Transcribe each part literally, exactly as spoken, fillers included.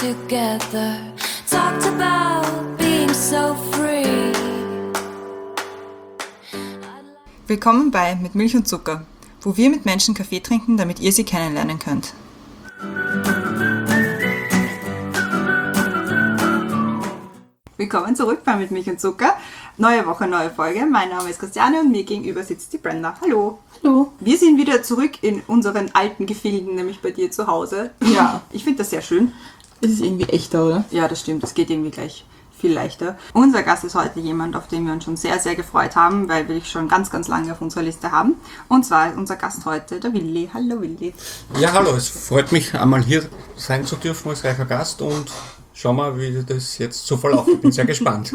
together, talked about being so free. Willkommen bei Mit Milch und Zucker, wo wir mit Menschen Kaffee trinken, damit ihr sie kennenlernen könnt. Willkommen zurück bei Mit Milch und Zucker. Neue Woche, neue Folge. Mein Name ist Christiane und mir gegenüber sitzt die Brenda. Hallo. Hallo. Wir sind wieder zurück in unseren alten Gefilden, nämlich bei dir zu Hause. Ja. Ich finde das sehr schön. Es ist irgendwie echter, oder? Ja, das stimmt. Es geht irgendwie gleich viel leichter. Unser Gast ist heute jemand, auf den wir uns schon sehr, sehr gefreut haben, weil wir dich schon ganz, ganz lange auf unserer Liste haben. Und zwar ist unser Gast heute der Willi. Hallo Willi. Ja, hallo. Es freut mich, einmal hier sein zu dürfen als reicher Gast und schauen wir, wie das jetzt so verläuft. Ich bin sehr gespannt.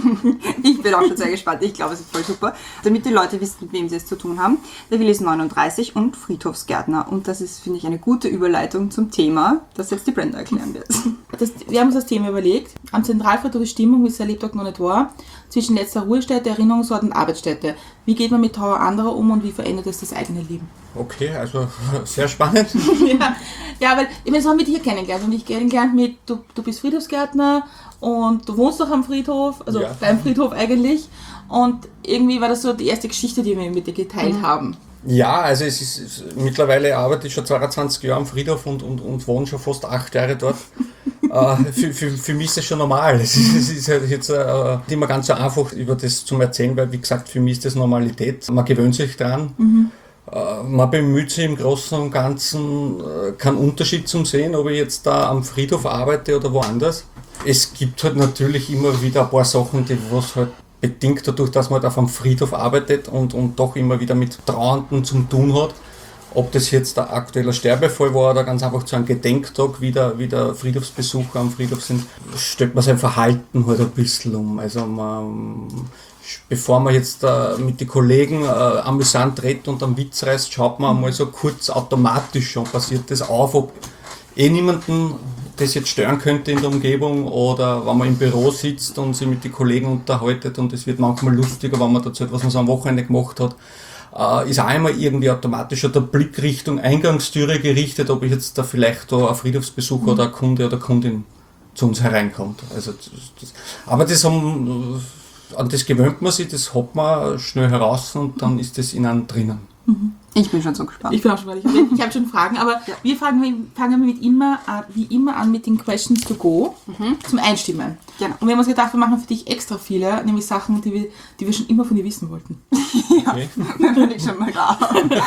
Ich bin auch schon sehr gespannt. Ich glaube, es ist voll super. Damit die Leute wissen, mit wem sie es zu tun haben. Der Willi ist neununddreißig und Friedhofsgärtner. Und das ist, finde ich, eine gute Überleitung zum Thema, das jetzt die Brenda erklären wird. Das, wir haben uns das Thema überlegt. Am Zentralfriedhof ist Stimmung, wie es der Lebtag noch nicht war, zwischen letzter Ruhestätte, Erinnerungsort und Arbeitsstätte. Wie geht man mit Trauer anderer um und wie verändert es das eigene Leben? Okay, also sehr spannend. ja, ja, weil ich meine, das haben wir hier kennengelernt und ich kennengelernt mit, du, du bist Friedhofsgärtner und du wohnst doch am Friedhof, also ja. beim Friedhof eigentlich. Und irgendwie war das so die erste Geschichte, die wir mit dir geteilt mhm. haben. Ja, also es ist, es, mittlerweile arbeite ich schon zweiundzwanzig Jahre am Friedhof und, und, und wohne schon fast acht Jahre dort. äh, für, für, für mich ist das schon normal. Es ist, es ist halt jetzt äh, nicht immer ganz so einfach, über das zu erzählen, weil wie gesagt, für mich ist das Normalität. Man gewöhnt sich dran. Mhm. Äh, man bemüht sich im Großen und Ganzen, äh, keinen Unterschied zu sehen, ob ich jetzt da am Friedhof arbeite oder woanders. Es gibt halt natürlich immer wieder ein paar Sachen, die was halt bedingt dadurch, dass man halt auf einem Friedhof arbeitet und, und doch immer wieder mit Trauernden zu tun hat. Ob das jetzt der aktuelle Sterbefall war oder ganz einfach zu einem Gedenktag, wie der, wie der Friedhofsbesucher am Friedhof sind, stellt man sein Verhalten halt ein bisschen um. Also man, bevor man jetzt äh, mit den Kollegen äh, amüsant redet und am Witz reißt, schaut man einmal so kurz automatisch schon, passiert das auf, ob eh niemanden das jetzt stören könnte in der Umgebung oder wenn man im Büro sitzt und sich mit den Kollegen unterhaltet und es wird manchmal lustiger, wenn man dazu etwas, was man so am Wochenende gemacht hat, äh, ist auch einmal irgendwie automatisch der Blick Richtung Eingangstüre gerichtet, ob ich jetzt da vielleicht da ein Friedhofsbesucher mhm. oder ein Kunde oder Kundin zu uns hereinkommt. Also das, das, aber das haben, an das gewöhnt man sich, das hat man schnell heraus und dann ist das in einem drinnen. Mhm. Ich bin schon so gespannt. Ich bin auch schon gespannt. Ich habe schon Fragen, aber ja. wir fangen, fangen mit immer, wie immer an mit den Questions to go mhm. zum Einstimmen. Genau. Und wir haben uns gedacht, wir machen für dich extra viele, nämlich Sachen, die wir, die wir schon immer von dir wissen wollten. ja, okay. Dann bin ich schon mal da.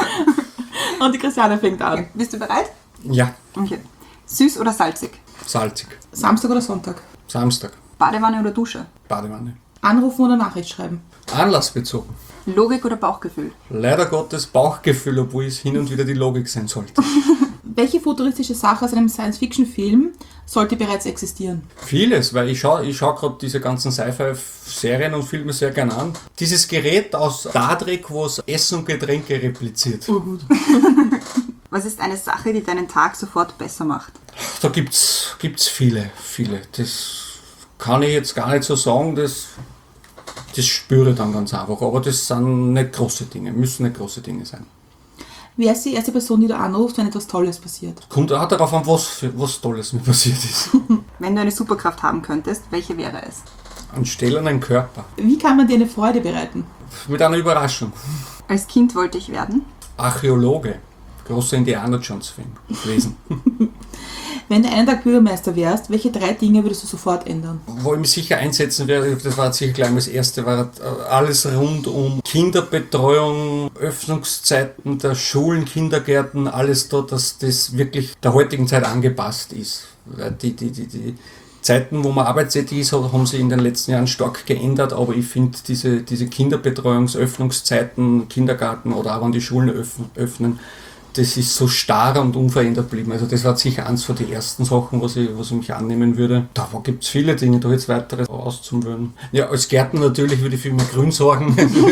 Und die Christiane fängt an. Okay. Bist du bereit? Ja. Okay. Süß oder salzig? Salzig. Samstag oder Sonntag? Samstag. Badewanne oder Dusche? Badewanne. Anrufen oder Nachricht schreiben? Anlassbezogen. Logik oder Bauchgefühl? Leider Gottes Bauchgefühl, obwohl es hin und wieder die Logik sein sollte. Welche futuristische Sache aus einem Science-Fiction-Film sollte bereits existieren? Vieles, weil ich schaue ich schau gerade diese ganzen Sci-Fi-Serien und Filme sehr gerne an. Dieses Gerät aus Star Trek, was Essen und Getränke repliziert. Oh gut. Was ist eine Sache, die deinen Tag sofort besser macht? Da gibt's gibt's viele, viele. Das kann ich jetzt gar nicht so sagen, das... Das spüre ich dann ganz einfach, aber das sind nicht große Dinge, müssen nicht große Dinge sein. Wer ist die erste Person, die du anrufst, wenn etwas Tolles passiert? Kommt auch darauf an, was, was Tolles mir passiert ist. Wenn du eine Superkraft haben könntest, welche wäre es? Anstelle einen Körper. Wie kann man dir eine Freude bereiten? Mit einer Überraschung. Als Kind wollte ich werden? Archäologe. Großer Indiana Jones-Film gewesen. Wenn du einen Tag Bürgermeister wärst, welche drei Dinge würdest du sofort ändern? Wo ich mich sicher einsetzen werde, das war sicher gleich das erste, war alles rund um Kinderbetreuung, Öffnungszeiten der Schulen, Kindergärten, alles da, dass das wirklich der heutigen Zeit angepasst ist. Die, die, die, die Zeiten, wo man arbeitstätig ist, haben sich in den letzten Jahren stark geändert, aber ich finde diese, diese Kinderbetreuungsöffnungszeiten, Kindergarten oder auch wenn die Schulen öffnen, das ist so starr und unverändert geblieben. Also das war sicher eins von den ersten Sachen, was ich, was ich mich annehmen würde. Da gibt es viele Dinge, da jetzt weitere auszuwählen. Ja, als Gärtner natürlich würde ich für mehr Grün sorgen.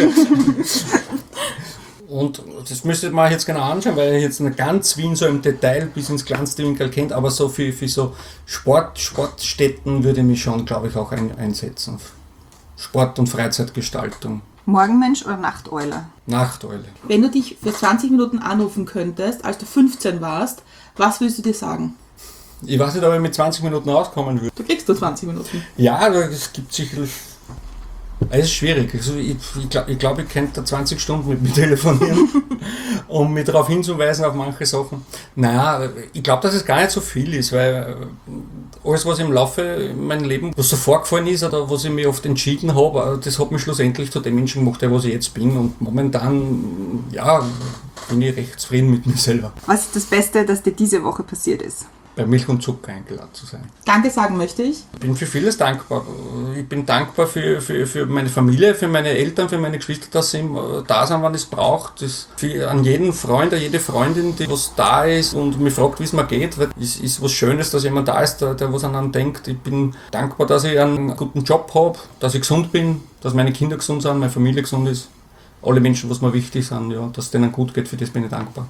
Und das müsste man jetzt genau anschauen, weil ich jetzt nicht ganz Wien so im Detail bis ins kleinste Winkel kennt, aber so für, für so Sport, Sportstätten würde ich mich schon, glaube ich, auch ein, einsetzen. Sport- und Freizeitgestaltung. Morgenmensch oder Nachteule? Nachteule. Wenn du dich für zwanzig Minuten anrufen könntest, als du fünfzehn warst, was würdest du dir sagen? Ich weiß nicht, ob ich mit zwanzig Minuten rauskommen würde. Du kriegst nur zwanzig Minuten. Ja, es gibt sicherlich. Es ist schwierig. Also ich ich glaube, ich, glaub, ich könnte zwanzig Stunden mit mir telefonieren, um mich darauf hinzuweisen auf manche Sachen. Naja, ich glaube, dass es gar nicht so viel ist, weil alles, was im Laufe meines Lebens, was so vorgefallen ist oder was ich mir oft entschieden habe, das hat mich schlussendlich zu dem Menschen gemacht, der was ich jetzt bin. Und momentan, ja, bin ich recht zufrieden mit mir selber. Was ist das Beste, das dir diese Woche passiert ist? Bei Milch und Zucker eingeladen zu sein. Danke sagen möchte ich. Ich bin für vieles dankbar. Ich bin dankbar für, für, für meine Familie, für meine Eltern, für meine Geschwister, dass sie da sind, wann es braucht. Das für, an jeden Freund, an jede Freundin, die was da ist und mich fragt, wie es mir geht. Weil es ist was Schönes, dass jemand da ist, der, der was an einen denkt. Ich bin dankbar, dass ich einen guten Job habe, dass ich gesund bin, dass meine Kinder gesund sind, meine Familie gesund ist. Alle Menschen, was mir wichtig sind, ja, dass es denen gut geht, für das bin ich dankbar.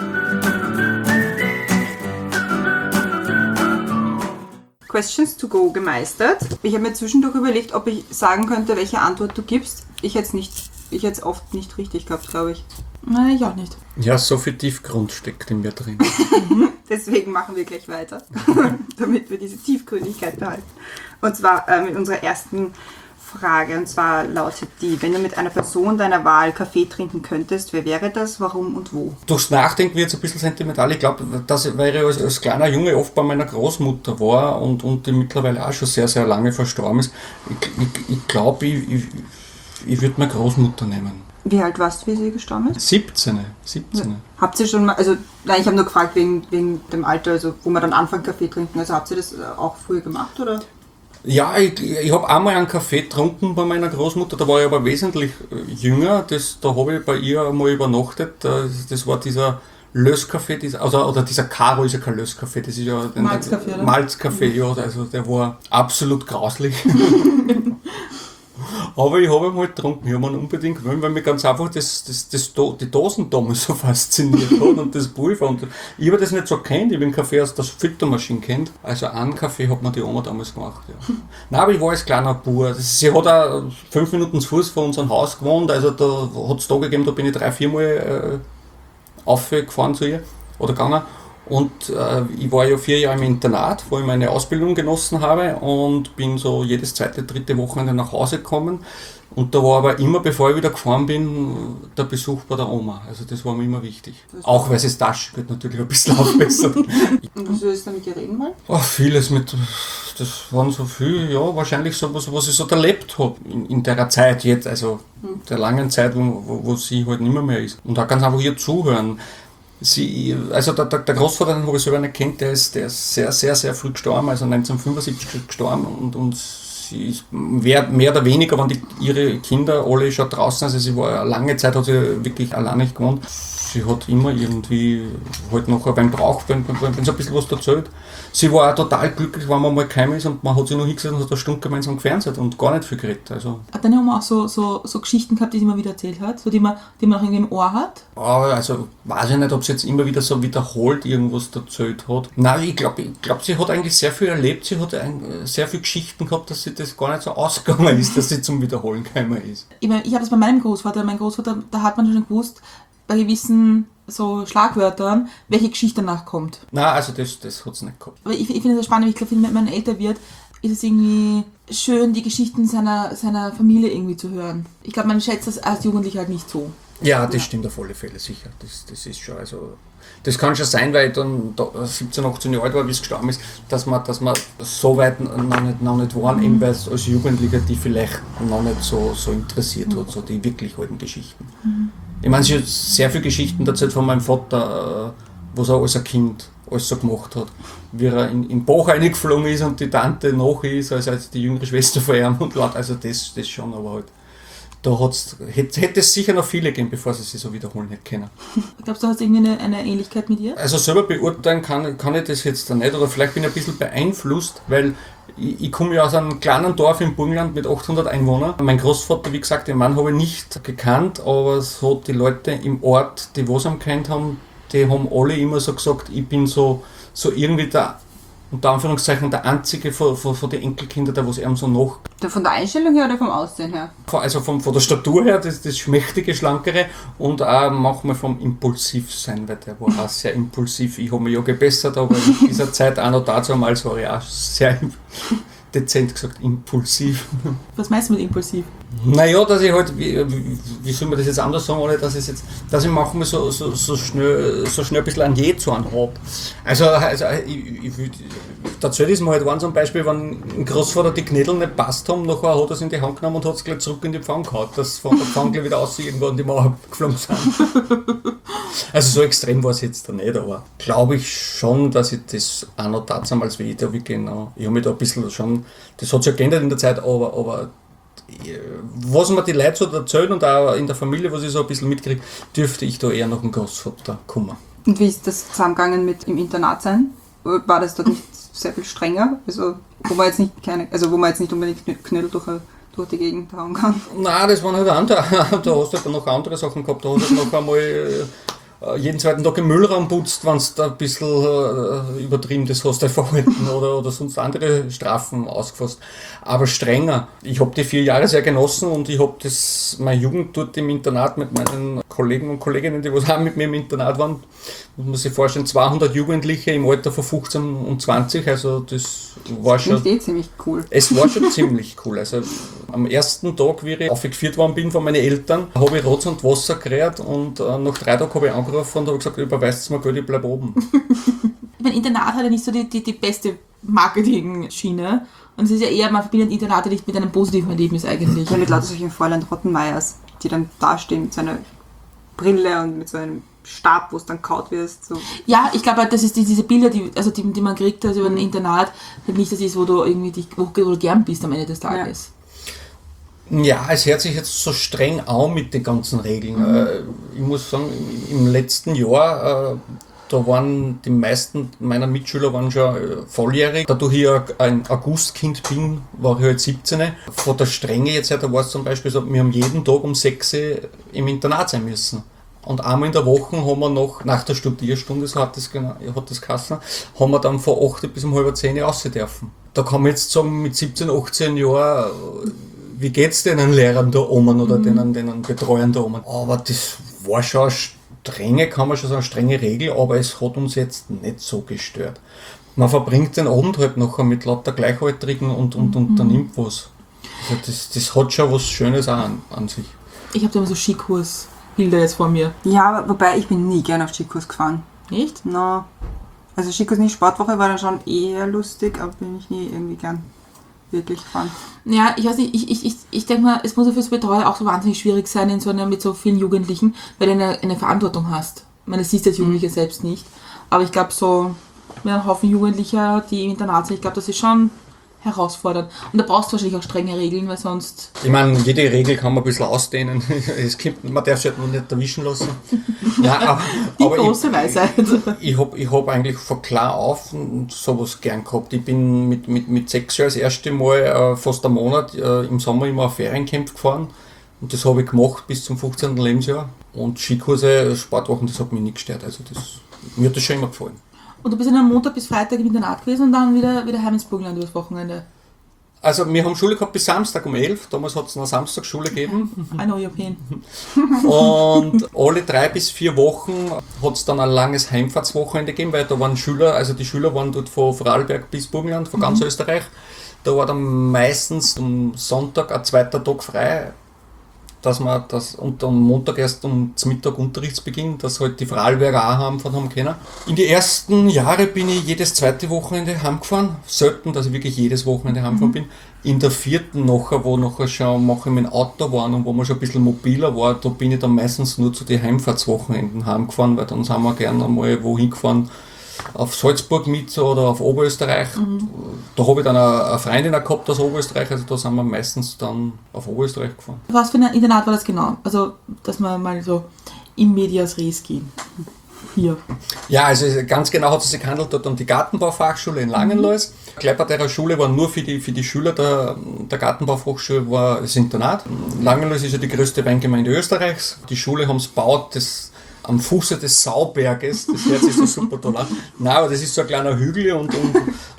Questions to go gemeistert. Ich habe mir zwischendurch überlegt, ob ich sagen könnte, welche Antwort du gibst. Ich hätte es nicht, ich hätte es oft nicht richtig gehabt, glaube ich. Nein, ich auch nicht. Ja, so viel Tiefgrund steckt in mir drin. Deswegen machen wir gleich weiter, damit wir diese Tiefgründigkeit behalten. Und zwar äh, mit unserer ersten Frage. Und zwar lautet die: Wenn du mit einer Person deiner Wahl Kaffee trinken könntest, wer wäre das, warum und wo? Durchs Nachdenken wird es ein bisschen sentimental. Ich glaube, dass weil ich als, als kleiner Junge oft bei meiner Großmutter war und, und die mittlerweile auch schon sehr, sehr lange verstorben ist. Ich, ich, ich glaube, ich, ich, ich würde meine Großmutter nehmen. Wie alt warst du, wie sie gestorben ist? siebzehn. siebzehn. Ja. Habt ihr schon mal, also nein, ich habe nur gefragt wegen, wegen dem Alter, also wo man dann anfängt Kaffee trinken. Also habt ihr das auch früher gemacht, oder? Ja, ich, ich habe einmal einen Kaffee getrunken bei meiner Großmutter, da war ich aber wesentlich jünger. Das, da habe ich bei ihr einmal übernachtet. Das, das war dieser Löskaffee, dieser, also, oder dieser Caro ist ja kein Löskaffee, das ist ja Malzkaffee, oder? Malzkaffee, ja, also der war absolut grauslich. Aber ich habe ihn halt getrunken, ich habe ihn unbedingt gewöhnt, weil mich ganz einfach das, das, das, die Dosen damals so fasziniert hat und das Pulver. Und ich habe das nicht so kennt, ich habe den Kaffee aus der Filtermaschine kennt. Also einen Kaffee hat mir die Oma damals gemacht. Ja. Nein, aber ich war als kleiner Bub. Sie hat auch fünf Minuten zu Fuß von unserem Haus gewohnt, also da hat es da gegeben, da bin ich drei, viermal äh, aufgefahren zu ihr oder gegangen. Und äh, ich war ja vier Jahre im Internat, wo ich meine Ausbildung genossen habe und bin so jedes zweite, dritte Wochenende nach Hause gekommen. Und da war aber immer, bevor ich wieder gefahren bin, der Besuch bei der Oma. Also das war mir immer wichtig. Auch weil es das Taschengeld natürlich ein bisschen aufbessert. Und was willst du mit ihr reden wollen? Ach, vieles mit, das waren so viel, ja, wahrscheinlich so was, was ich so erlebt habe in, in der Zeit jetzt, also hm. der langen Zeit, wo, wo, wo sie halt nicht mehr, mehr ist. Und da ganz einfach ihr zuhören. Sie, also der, der, der Großvater, den habe ich selber nicht kennt, der ist, der ist sehr, sehr, sehr früh gestorben, also neunzehnhundertfünfundsiebzig gestorben und, und sie ist mehr, mehr oder weniger, waren die, ihre Kinder alle schon draußen, also sie war lange Zeit, hat sie wirklich alleine gewohnt. Sie hat immer irgendwie halt nachher beim Brauch, wenn, wenn, wenn sie ein bisschen was erzählt. Sie war auch total glücklich, wenn man mal geheim ist und man hat sich noch hingesetzt und hat eine Stunde gemeinsam gefernseht und gar nicht viel geredet. Also. Hat deine Oma auch so, so, so Geschichten gehabt, die sie immer wieder erzählt hat, so die man, die man auch irgendwie im Ohr hat? Aber also weiß ich nicht, ob sie jetzt immer wieder so wiederholt irgendwas erzählt hat. Nein, ich glaube, ich glaub, sie hat eigentlich sehr viel erlebt, sie hat ein, sehr viele Geschichten gehabt, dass sie das gar nicht so ausgegangen ist, dass sie zum Wiederholen gekommen ist. Ich meine, ich habe das bei meinem Großvater, mein Großvater, da hat man schon gewusst, bei gewissen so Schlagwörtern, welche Geschichte danach kommt. Nein, also das, das hat es nicht gehabt. Aber ich, ich finde das spannend, ich glaube, wenn man älter wird, ist es irgendwie schön, die Geschichten seiner, seiner Familie irgendwie zu hören. Ich glaube, man schätzt das als Jugendlicher halt nicht so. Ja, das ja. stimmt auf alle Fälle, sicher. Das, das ist schon, also das kann schon sein, weil ich dann siebzehn, achtzehn Jahre alt war, wie es gestorben ist, dass man, dass man so weit noch nicht, noch nicht waren, mhm. eben weil es als Jugendlicher die vielleicht noch nicht so, so interessiert mhm. hat, so die wirklich alten Geschichten. Mhm. Ich meine, sie hat sehr viele Geschichten erzählt von meinem Vater, was er als ein Kind alles so gemacht hat. Wie er in, in den Bach reingeflogen ist und die Tante nach ist, also als die jüngere Schwester von ihm und laut, also das, das schon, aber halt. Da hat's, hätte, hätte es sicher noch viele gegeben, bevor sie sich so wiederholen hätte können. Glaubst du, hast irgendwie eine, eine Ähnlichkeit mit ihr? Also selber beurteilen kann, kann ich das jetzt da nicht, oder vielleicht bin ich ein bisschen beeinflusst, weil ich, ich komme ja aus einem kleinen Dorf im Burgenland mit achthundert Einwohnern. Mein Großvater, wie gesagt, den Mann habe ich nicht gekannt, aber so die Leute im Ort, die was ihn kennt haben, die haben alle immer so gesagt, ich bin so, so irgendwie der unter Anführungszeichen der einzige von, von, von den Enkelkindern, der was ihm so nach. Der von der Einstellung her oder vom Aussehen her? Also von, von der Statur her, das, das schmächtige, schlankere und auch manchmal vom Impulsivsein, weil der war auch sehr impulsiv. Ich habe mich ja gebessert, aber in dieser Zeit auch noch dazu einmal so ich auch sehr dezent gesagt, impulsiv. Was meinst du mit impulsiv? Naja, dass ich halt, wie, wie soll man das jetzt anders sagen, ohne dass ich jetzt, dass ich manchmal so, so, so, schnell, so schnell ein bisschen an je zu habe. Also, also ich, ich, dazu ist mir halt waren zum Beispiel, wenn ein Großvater die Knädel nicht passt haben, nachher hat er es in die Hand genommen und hat es gleich zurück in die Pfanne gehauen, dass von der Pfanne gleich wieder aus irgendwo an die Mauer geflogen sind. Also so extrem war es jetzt da nicht, aber glaube ich schon, dass ich das auch noch damals, wie ich da wie genau, ich habe mich da ein bisschen schon, das hat sich ja geändert in der Zeit, aber, aber was mir die Leute so erzählen und auch in der Familie, was ich so ein bisschen mitkriege, dürfte ich da eher noch einen Großvater kommen. Und wie ist das zusammengegangen mit im Internat sein? War das dort nicht sehr viel strenger? Also wo man jetzt nicht keine, also wo man jetzt nicht unbedingt Knödel durch, durch die Gegend hauen kann? Nein, das waren halt andere. Da hast du halt noch andere Sachen gehabt. Da hast du halt noch einmal jeden zweiten Tag im Müllraum putzt, wenn du da ein bisschen äh, übertrieben das hast, dein Verhalten oder, oder sonst andere Strafen ausgefasst. Aber strenger. Ich habe die vier Jahre sehr genossen und ich habe das meine Jugend dort im Internat mit meinen Kollegen und Kolleginnen, die was auch mit mir im Internat waren, muss man sich vorstellen, zweihundert Jugendliche im Alter von fünfzehn und zwanzig, also das war schon... Das ist eh ziemlich cool. Es war schon ziemlich cool. Also am ersten Tag, wie ich aufgeführt worden bin von meinen Eltern, habe ich Rotz und Wasser gerät und äh, nach drei Tagen habe ich angerufen und habe gesagt, überweist mir Geld, ich bleibe oben. Mein Internat hat ja nicht so die, die, die beste Marketing-Schiene. Und es ist ja eher, man verbindet Internate nicht mit einem positiven Erlebnis eigentlich. Ja, mit lauter solchen Fräulein Rottenmeiers, die dann dastehen mit so einer Brille und mit so einem Stab, wo es dann kaut wirst. So. Ja, ich glaube, das ist die, diese Bilder, die, also die, die man kriegt also über ein Internat, halt nicht das ist, wo du irgendwie dich, wo du gern bist am Ende des Tages. Ja. Ja, es hört sich jetzt so streng an mit den ganzen Regeln. Mhm. Ich muss sagen, im letzten Jahr, da waren die meisten meiner Mitschüler waren schon volljährig. Dadurch ich ein Augustkind bin, war ich halt siebzehn. Von der Strenge jetzt her, da war es zum Beispiel so, wir haben jeden Tag um sechs im Internat sein müssen. Und einmal in der Woche haben wir noch, nach der Studierstunde, so hat das, hat das geheißen, haben wir dann von acht bis um halb zehn raus dürfen. Da kann man jetzt sagen, mit siebzehn, achtzehn Jahren, wie geht's den Lehrern da oben oder mhm. den, den Betreuern da oben? Aber das war schon eine strenge, kann man schon sagen, eine strenge Regel, aber es hat uns jetzt nicht so gestört. Man verbringt den Abend halt nachher mit lauter Gleichaltrigen und, und mhm. unternimmt was. Also das, das hat schon was Schönes auch an, an sich. Ich habe da immer so Skikurs-Bilder jetzt vor mir. Ja, wobei ich bin nie gern auf Skikurs gefahren. Echt? No. Also Skikurs nicht, Sportwoche war dann schon eher lustig, aber bin ich nie irgendwie gern wirklich gefahren. Ja, ich weiß nicht, ich, ich, ich, ich denke mal, es muss ja fürs Betreuer auch so wahnsinnig schwierig sein in so einer, mit so vielen Jugendlichen, weil du eine, eine Verantwortung hast. Ich meine, das siehst du als Jugendliche mhm. selbst nicht. Aber ich glaube so, mit einem Haufen Jugendlicher, die im Internat sind, ich glaube, das ist schon herausfordernd. Und da brauchst du wahrscheinlich auch strenge Regeln, weil sonst... Ich meine, jede Regel kann man ein bisschen ausdehnen. Es gibt, man darf sich halt noch nicht erwischen lassen. Ja, aber, Die aber große ich, Weisheit. Ich habe ich hab eigentlich von klar auf sowas gern gehabt. Ich bin mit, mit, mit sechs Jahren das erste Mal äh, fast einen Monat äh, im Sommer immer auf Feriencamp gefahren. Und das habe ich gemacht bis zum fünfzehnten Lebensjahr. Und Skikurse, Sportwochen, das hat mich nicht gestört. Also das, mir hat das schon immer gefallen. Und du bist dann am Montag bis Freitag im Internat gewesen und dann wieder, wieder heim ins Burgenland übers Wochenende? Also wir haben Schule gehabt bis Samstag um elf. Damals hat es noch Samstagsschule gegeben. I know your pain. Und alle drei bis vier Wochen hat es dann ein langes Heimfahrtswochenende gegeben, weil da waren Schüler, also die Schüler waren dort von Vorarlberg bis Burgenland, von ganz mhm. Österreich. Da war dann meistens am Sonntag ein zweiter Tag frei, dass man das und am Montag erst um zum Mittag Unterrichtsbeginn, dass halt die Vorarlberger auch heimfahren haben können. In den ersten Jahren bin ich jedes zweite Wochenende heimgefahren. Selten, dass ich wirklich jedes Wochenende heimgefahren mhm. bin. In der vierten nachher, wo nachher schon mache ich mein Auto waren und wo man schon ein bisschen mobiler war, da bin ich dann meistens nur zu den Heimfahrtswochenenden heimgefahren, weil dann sind wir gerne einmal wohin gefahren, auf Salzburg mit oder auf Oberösterreich. Mhm. Da habe ich dann eine, eine Freundin gehabt aus Oberösterreich, also da sind wir meistens dann auf Oberösterreich gefahren. Was für ein Internat war das genau? Also, dass wir mal so in medias res gehen. Hier. Ja, also ganz genau hat es sich gehandelt dort um die Gartenbaufachschule in Langenlois. Mhm. Gleich bei der Schule war nur für die, für die Schüler der, der Gartenbaufachschule war das Internat. Langenlois ist ja die größte Weingemeinde Österreichs. Die Schule haben es gebaut, das am Fuße des Sauberges, das hört sich so super toll an. Nein, aber das ist so ein kleiner Hügel und, und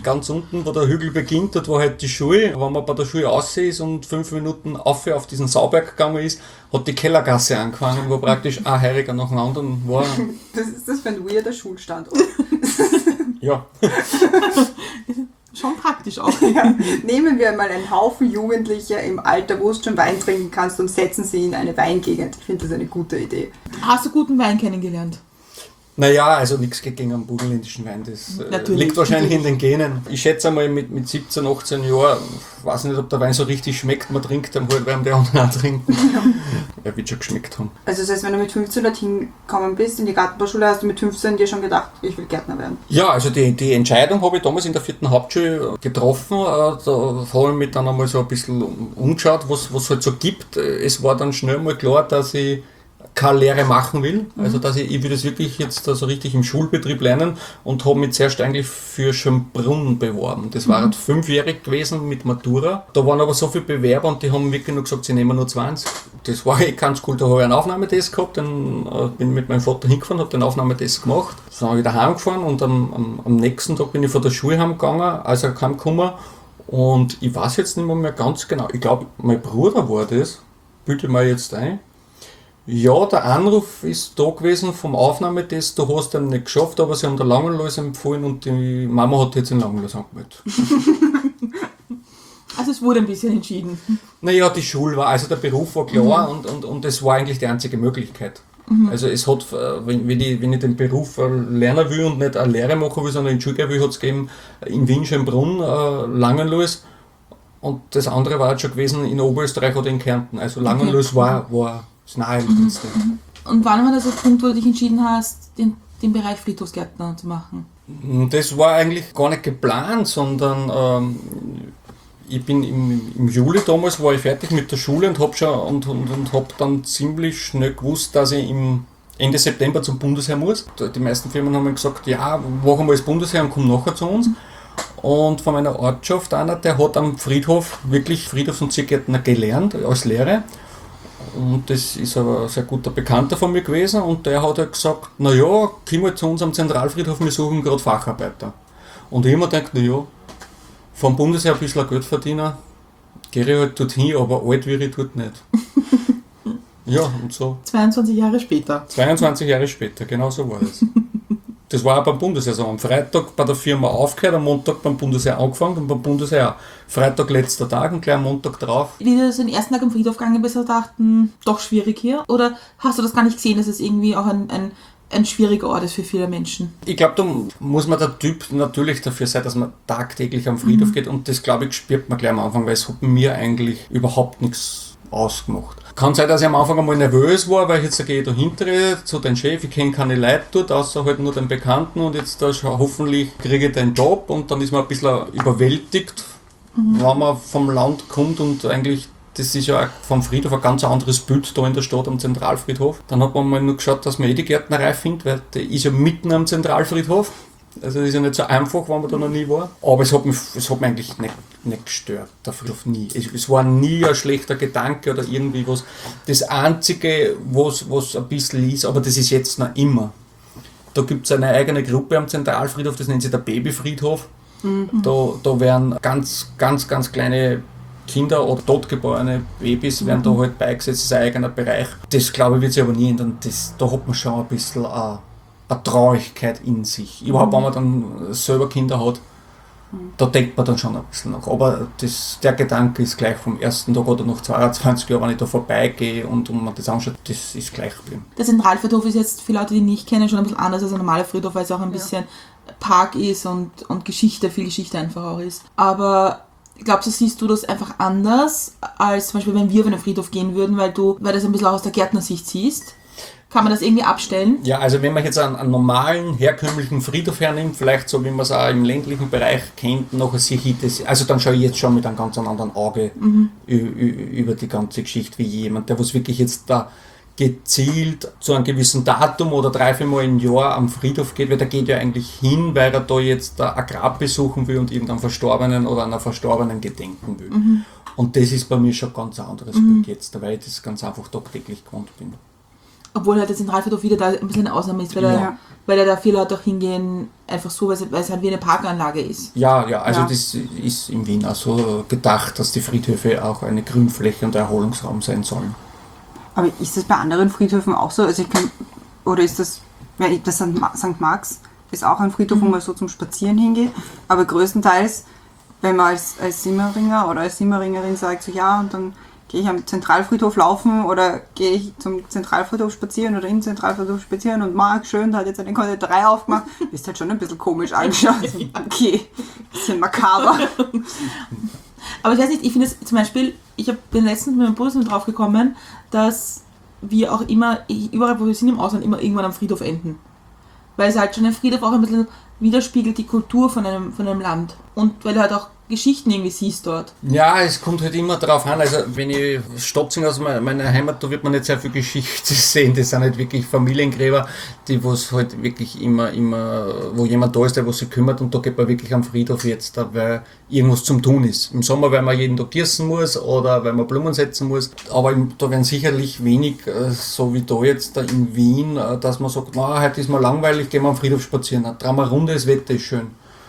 ganz unten, wo der Hügel beginnt, dort war halt die Schule. Wenn man bei der Schule raus ist und fünf Minuten auf, auf diesen Sauberg gegangen ist, hat die Kellergasse angefangen, wo praktisch ein Heiriger nach dem anderen war. Was ist das für ein weirder Schulstandort? Ja. Schon praktisch auch. Ja. Nehmen wir mal einen Haufen Jugendlicher im Alter, wo du schon Wein trinken kannst und setzen sie in eine Weingegend. Ich finde das eine gute Idee. Hast du guten Wein kennengelernt? Naja, also nichts gegen einen burgenländischen Wein, das äh, Natürlich. liegt wahrscheinlich in den Genen. Ich schätze einmal mit, mit siebzehn, achtzehn Jahren, weiß nicht, ob der Wein so richtig schmeckt, man trinkt dann halt, weil der andere auch trinken. Er wird schon geschmeckt haben. Also das heißt, wenn du mit fünfzehn dorthin gekommen bist, in die Gartenbauschule, hast du mit fünfzehn dir schon gedacht, ich will Gärtner werden? Ja, also die, die Entscheidung habe ich damals in der vierten Hauptschule getroffen. Da habe ich mich dann einmal so ein bisschen umgeschaut, was es halt so gibt. Es war dann schnell mal klar, dass ich keine Lehre machen will, also dass ich, ich will das wirklich jetzt so richtig im Schulbetrieb lernen und habe mich zuerst eigentlich für Schönbrunn beworben. Das war halt fünfjährig gewesen mit Matura. Da waren aber so viele Bewerber und die haben wirklich nur gesagt, sie nehmen nur zwanzig. Das war echt ganz cool, da habe ich einen Aufnahmetest gehabt, dann äh, bin mit meinem Vater hingefahren, habe den Aufnahmetest gemacht, dann bin ich wieder heimgefahren und am, am, am nächsten Tag bin ich von der Schule heimgegangen, also heimgekommen und ich weiß jetzt nicht mehr, mehr ganz genau, ich glaube, mein Bruder war das, bilde ich mir jetzt ein. Ja, der Anruf ist da gewesen vom Aufnahmetest, du hast den nicht geschafft, aber sie haben der Langenlois empfohlen und die Mama hat jetzt in Langenlois angemeldet. Also es wurde ein bisschen entschieden. Naja, die Schule war, also der Beruf war klar mhm. und, und, und das war eigentlich die einzige Möglichkeit. Mhm. Also es hat, wenn, wenn, ich, wenn ich den Beruf lernen will und nicht eine Lehre machen will, sondern in die Schule gehen will, hat es gegeben in Wien, Schönbrunn, äh, Langenlois und das andere war halt schon gewesen in Oberösterreich oder in Kärnten. Also Langenlois okay. war, war das naheliegendste. Mhm. Und wann war das der Punkt, wo du dich entschieden hast, den, den Bereich Friedhofsgärtner zu machen? Das war eigentlich gar nicht geplant, sondern ähm, ich bin im, im Juli damals war ich fertig mit der Schule und habe schon und, und, und hab dann ziemlich schnell gewusst, dass ich im Ende September zum Bundesheer muss. Die meisten Firmen haben mir gesagt, ja, mach einmal das Bundesheer und komm nachher zu uns. Und von meiner Ortschaft einer, der hat am Friedhof wirklich Friedhofs- und Ziergärtner gelernt als Lehre. Und das ist aber ein sehr guter Bekannter von mir gewesen und der hat halt gesagt, naja, komm mal zu uns am Zentralfriedhof, wir suchen gerade Facharbeiter. Und ich immer gedacht, naja, vom Bundesheer ein bisschen Geld verdienen, gehe ich halt dorthin, aber alt wäre ich dort nicht. Ja, und so. zweiundzwanzig Jahre später. zweiundzwanzig Jahre später, genau so war das. Das war auch beim Bundesheer so. Am Freitag bei der Firma aufgehört, am Montag beim Bundesheer angefangen und beim Bundesheer auch. Freitag letzter Tag und gleich am Montag drauf. Wie du so den ersten Tag am Friedhof gegangen bist, hast du gedacht, hm, doch schwierig hier? Oder hast du das gar nicht gesehen, dass es irgendwie auch ein, ein, ein schwieriger Ort ist für viele Menschen? Ich glaube, da muss man der Typ natürlich dafür sein, dass man tagtäglich am Friedhof mhm. geht und das, glaube ich, spürt man gleich am Anfang, weil es hat mir eigentlich überhaupt nichts ausgemacht. Kann sein, dass ich am Anfang einmal nervös war, weil ich jetzt gehe ich da hintere zu deinem Chef, ich kenne keine Leute dort, außer halt nur den Bekannten und jetzt da hoffentlich kriege ich den Job und dann ist man ein bisschen überwältigt, mhm. wenn man vom Land kommt und eigentlich, das ist ja vom Friedhof ein ganz anderes Bild da in der Stadt am Zentralfriedhof. Dann hat man mal nur geschaut, dass man eh die Gärtnerei findet, weil der ist ja mitten am Zentralfriedhof. Also das ist ja nicht so einfach, wenn man da noch nie war. Aber es hat mich, es hat mich eigentlich nicht, nicht gestört, der Friedhof nie. Es, es war nie ein schlechter Gedanke oder irgendwie was. Das Einzige, was, was ein bisschen ist, aber das ist jetzt noch immer. Da gibt es eine eigene Gruppe am Zentralfriedhof, das nennt sich der Babyfriedhof. Mhm. Da, da werden ganz, ganz, ganz kleine Kinder oder totgeborene Babys werden mhm. da halt beigesetzt, das ist ein eigener Bereich. Das, glaube ich, wird sich aber nie ändern. Das, da hat man schon ein bisschen eine, eine Traurigkeit in sich. Überhaupt, mhm. wenn man dann selber Kinder hat, mhm. da denkt man dann schon ein bisschen nach. Aber das, der Gedanke ist gleich vom ersten Tag oder nach zweiundzwanzig Jahren, wenn ich da vorbeigehe und, und man das anschaut, das ist gleich geblieben. Der Zentralfriedhof ist jetzt für Leute, die ihn nicht kennen, schon ein bisschen anders als ein normaler Friedhof, weil es auch ein bisschen ja. Park ist und, und Geschichte, viel Geschichte einfach auch ist. Aber glaubst du, siehst du das einfach anders, als zum Beispiel, wenn wir auf einen Friedhof gehen würden, weil du, weil das ein bisschen auch aus der Gärtnersicht siehst? Kann man das irgendwie abstellen? Ja, also wenn man jetzt einen, einen normalen, herkömmlichen Friedhof hernimmt, vielleicht so wie man es auch im ländlichen Bereich kennt, nachher sehe ich das, also dann schaue ich jetzt schon mit einem ganz anderen Auge mhm. über die ganze Geschichte wie jemand, der was wirklich jetzt da gezielt zu einem gewissen Datum oder drei, vier Mal im Jahr am Friedhof geht, weil der geht ja eigentlich hin, weil er da jetzt ein Grab besuchen will und irgendeinem Verstorbenen oder einer Verstorbenen gedenken will. Mhm. Und das ist bei mir schon ein ganz anderes mhm. Bild jetzt, weil ich das ganz einfach tagtäglich gewohnt bin. Obwohl halt der Zentralfriedhof wieder da ein bisschen eine Ausnahme ist, weil, da, Ja. weil da viele Leute auch hingehen, einfach so, weil es, weil es halt wie eine Parkanlage ist. Ja, ja, also Ja. das ist in Wien auch so gedacht, dass die Friedhöfe auch eine Grünfläche und Erholungsraum sein sollen. Aber ist das bei anderen Friedhöfen auch so? Also ich kann, oder ist das, ja, das Sankt Marx ist auch ein Friedhof, wo man so zum Spazieren hingeht, aber größtenteils, wenn man als, als Simmeringer oder als Simmeringerin sagt, so ja, und dann gehe ich am Zentralfriedhof laufen oder gehe ich zum Zentralfriedhof spazieren oder im Zentralfriedhof spazieren und Marc, schön, da hat jetzt eine Konditorei aufgemacht, bist halt schon ein bisschen komisch angeschaut. Okay, bisschen makaber. Aber ich weiß nicht, ich finde es zum Beispiel, ich hab, bin letztens mit meinem Bruder drauf gekommen, dass wir auch immer, überall wo wir sind im Ausland, immer irgendwann am Friedhof enden. Weil es halt schon ein Friedhof auch ein bisschen widerspiegelt die Kultur von einem, von einem Land. Und weil du halt auch Geschichten irgendwie siehst dort. Ja, es kommt halt immer darauf an, also wenn ich Stotzing aus meiner Heimat, da wird man nicht sehr viel Geschichte sehen, das sind halt wirklich Familiengräber, die was halt wirklich immer, immer, wo jemand da ist, der was sich kümmert und da geht man wirklich am Friedhof jetzt, weil irgendwas zum tun ist. Im Sommer, weil man jeden Tag gießen muss oder weil man Blumen setzen muss, aber im, da werden sicherlich wenig, so wie da jetzt da in Wien, dass man sagt, na, heute ist mal langweilig, gehen wir am Friedhof spazieren, dann drehen wir eine Runde, das Wetter ist schön.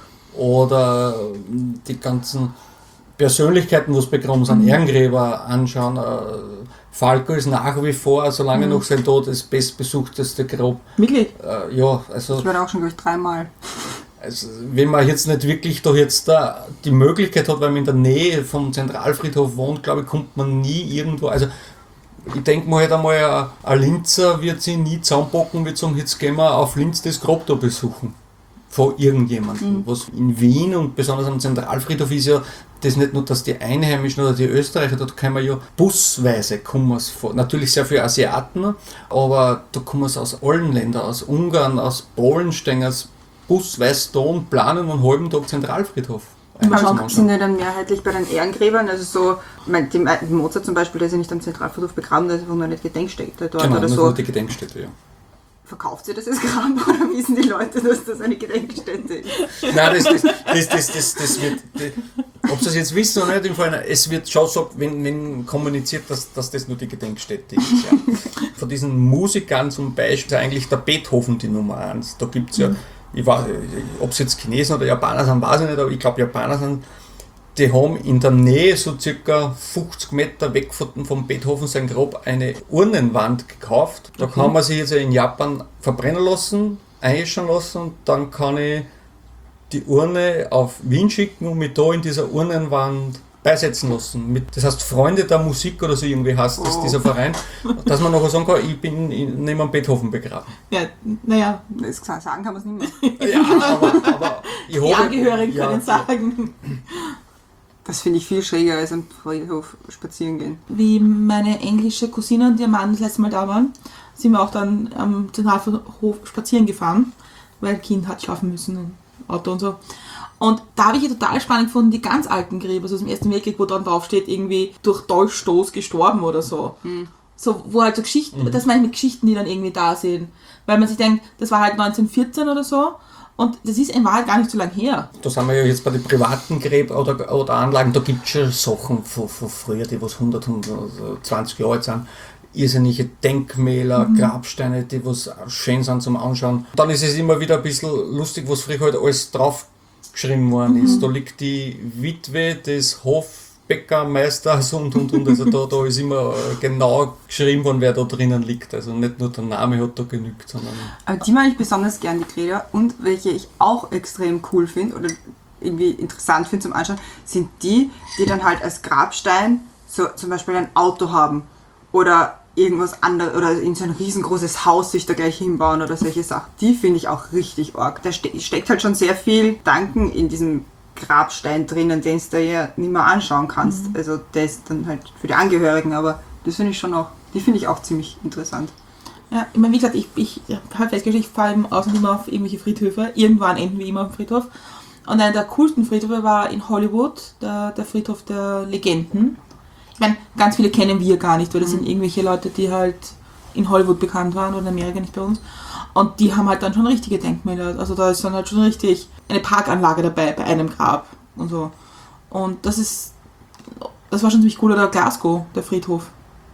Oder die ganzen Persönlichkeiten, die es begraben sind, mhm. Ehrengräber anschauen. Falco ist nach wie vor, solange mhm. noch sein Tod, das bestbesuchteste Grab. Wirklich? Äh, ja, also, ich war auch schon, glaube ich, dreimal. Also, wenn man jetzt nicht wirklich doch jetzt da die Möglichkeit hat, weil man in der Nähe vom Zentralfriedhof wohnt, glaube ich, kommt man nie irgendwo. Also, ich denke mal halt einmal, ein Linzer wird sich nie zusammenpacken und wird sagen, jetzt gehen wir auf Linz das Grab da besuchen. Von irgendjemandem. Mhm. Was in Wien und besonders am Zentralfriedhof ist ja das nicht nur, dass die Einheimischen oder die Österreicher, dort kommen ja busweise, kommen vor. Natürlich sehr viele Asiaten, aber da kommen sie aus allen Ländern, aus Ungarn, aus Polen, stehen aus busweise da und planen einen halben Tag Zentralfriedhof. Aber sind ja dann mehrheitlich bei den Ehrengräbern, also so, mein, die, Mozart zum Beispiel, der ist ja nicht am Zentralfriedhof begraben, der ist nur eine Gedenkstätte dort genau, oder so. Genau, die Gedenkstätte, ja. Verkauft sie das als Grab oder wissen die Leute, dass das eine Gedenkstätte ist? Nein, das, das, das, das, das, das wird, das, ob sie es jetzt wissen oder nicht, im Fall, es wird schon so, wenn, wenn kommuniziert, dass, dass das nur die Gedenkstätte ist. Ja. Von diesen Musikern zum Beispiel ist eigentlich der Beethoven die Nummer eins. Da gibt es ja, ich weiß, ob es jetzt Chinesen oder Japaner sind, weiß ich nicht, aber ich glaube Japaner sind, die haben in der Nähe, so circa fünfzig Meter weg von, vom Beethoven sein Grab, eine Urnenwand gekauft. Da okay. kann man sich jetzt in Japan verbrennen lassen, einäschern lassen und dann kann ich die Urne auf Wien schicken und mich da in dieser Urnenwand beisetzen lassen. Mit, das heißt Freunde der Musik oder so irgendwie heißt das, oh. dieser Verein, dass man nachher sagen kann, ich bin neben einem Beethoven begraben. Ja, naja. Das sagen kann man es nicht mehr. Ja, aber, aber ich die habe... Angehörigen ja, können sagen... Das finde ich viel schräger als am Friedhof spazieren gehen. Wie meine englische Cousine und ihr Mann das letzte Mal da waren, sind wir auch dann am Zentralfriedhof spazieren gefahren, weil Kind hat schlafen müssen im Auto und so. Und da habe ich total spannend gefunden, die ganz alten Gräber, also aus dem Ersten Weltkrieg, wo dann drauf steht, irgendwie durch Dolchstoß gestorben oder so. Mhm. So, wo halt so Geschichten, mhm. das meine ich mit Geschichten, die dann irgendwie da sind. Weil man sich denkt, das war halt neunzehnhundertvierzehn oder so. Und das ist in Wahrheit gar nicht so lange her. Da sind wir ja jetzt bei den privaten Gräbern oder, oder Anlagen, da gibt es schon Sachen von, von früher, die was hundert, hundertzwanzig Jahre alt sind. Irrsinnige Denkmäler, mhm. Grabsteine, die was schön sind zum Anschauen. Dann ist es immer wieder ein bisschen lustig, was früher halt alles draufgeschrieben worden ist. Mhm. Da liegt die Witwe des Hofbäckermeisters und und und. Also da, da ist immer genau geschrieben worden, wer da drinnen liegt. Also nicht nur der Name hat da genügt, sondern... Aber die mag ich besonders gern, die Gräber. Und welche ich auch extrem cool finde oder irgendwie interessant finde zum Anschauen, sind die, die dann halt als Grabstein so zum Beispiel ein Auto haben oder irgendwas anderes oder in so ein riesengroßes Haus sich da gleich hinbauen oder solche Sachen. Die finde ich auch richtig arg. Da ste- steckt halt schon sehr viel Gedanken in diesem Grabstein drinnen, den du ja nicht mehr anschauen kannst. Mhm. Also der ist dann halt für die Angehörigen, aber das finde ich schon auch, die finde ich auch ziemlich interessant. Ja, ich meine, wie gesagt, ich, ich habe festgestellt, ich fahre im Ausland immer auf irgendwelche Friedhöfe. Irgendwann enden wir immer auf dem Friedhof. Und einer der coolsten Friedhöfe war in Hollywood, der, der Friedhof der Legenden. Ich meine, ganz viele kennen wir gar nicht, weil das mhm. sind irgendwelche Leute, die halt in Hollywood bekannt waren oder in Amerika, nicht bei uns. Und die haben halt dann schon richtige Denkmäler. Also da ist dann halt schon richtig eine Parkanlage dabei bei einem Grab und so. Und das ist, das war schon ziemlich cool. Oder Glasgow, der Friedhof.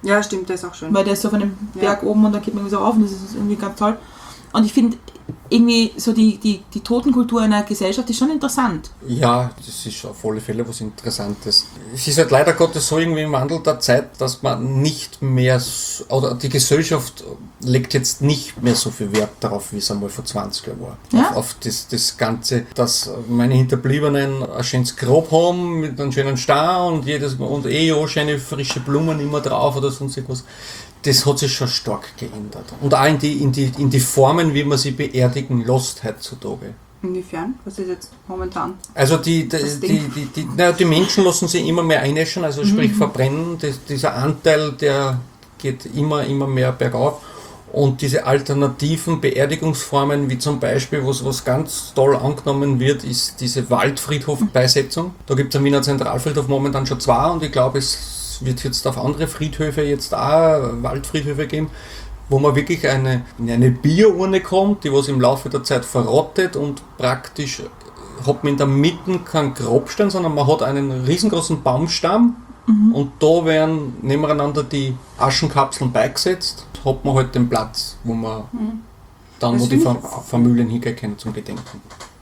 Ja, stimmt, der ist auch schön. Weil der ist so auf einem Ja. Berg oben und da geht man irgendwie so rauf und das ist irgendwie ganz toll. Und ich finde irgendwie so die, die, die Totenkultur einer Gesellschaft ist schon interessant. Ja, das ist auf alle Fälle was Interessantes. Es ist halt leider Gottes so irgendwie im Wandel der Zeit, dass man nicht mehr, s- oder die Gesellschaft legt jetzt nicht mehr so viel Wert darauf, wie es einmal vor zwanzig Jahren war. Ja. Auf, auf das, das Ganze, dass meine Hinterbliebenen ein schönes Grab haben mit einem schönen Stein und jedes und eh ja schöne frische Blumen immer drauf oder sonst irgendwas. Das hat sich schon stark geändert. Und auch in die, in die, in die Formen, wie man sie beerdigen lässt heutzutage. Inwiefern? Was ist jetzt momentan? Also die, die, Das die, Ding. die, die, naja, die Menschen lassen sich immer mehr einäschen, also sprich verbrennen. Das, dieser Anteil, der geht immer, immer mehr bergauf. Und diese alternativen Beerdigungsformen, wie zum Beispiel, was, was ganz toll angenommen wird, ist diese Waldfriedhof-Beisetzung. Da gibt es am Wiener Zentralfriedhof momentan schon zwei und ich glaube, es wird jetzt auf andere Friedhöfe jetzt auch Waldfriedhöfe geben, wo man wirklich eine, in eine Bierurne kommt, die was im Laufe der Zeit verrottet und praktisch hat man in der Mitte keinen Grabstein, sondern man hat einen riesengroßen Baumstamm und da werden nebeneinander die Aschenkapseln beigesetzt, hat man halt den Platz, wo man dann, Das wo die finde Fa ich aber auch. Familien hingehen können zum Gedenken.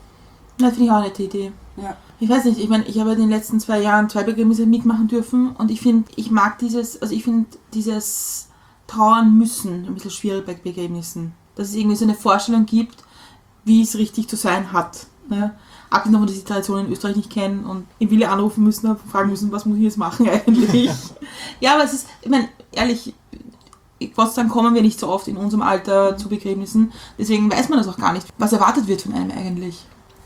Das finde ich auch eine nette Idee. Ja. Ich weiß nicht, ich meine, ich habe in den letzten zwei Jahren zwei Begräbnisse mitmachen dürfen und ich finde, ich mag dieses, also ich finde dieses Trauern müssen ein bisschen schwierig bei Begräbnissen. Dass es irgendwie so eine Vorstellung gibt, wie es richtig zu sein hat. Ne? Abgesehen davon, dass ich die Tradition in Österreich nicht kenne und in Wille anrufen müssen und fragen müssen, was muss ich jetzt machen eigentlich. Ja, aber es ist, ich meine, ehrlich, Gott sei Dank kommen wir nicht so oft in unserem Alter zu Begräbnissen, deswegen weiß man das auch gar nicht, was erwartet wird von einem eigentlich.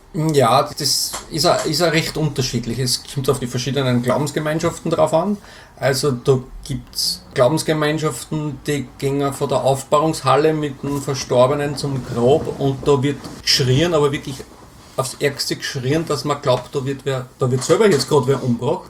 Ja, das ist auch, ist auch recht unterschiedlich. Es kommt auf die verschiedenen Glaubensgemeinschaften drauf an. Also da gibt es Glaubensgemeinschaften, die gehen von der Aufbahrungshalle mit dem Verstorbenen zum Grab und da wird geschrien, aber wirklich aufs Ärgste geschrien, dass man glaubt, da wird, wer, da wird selber jetzt gerade wer umgebracht.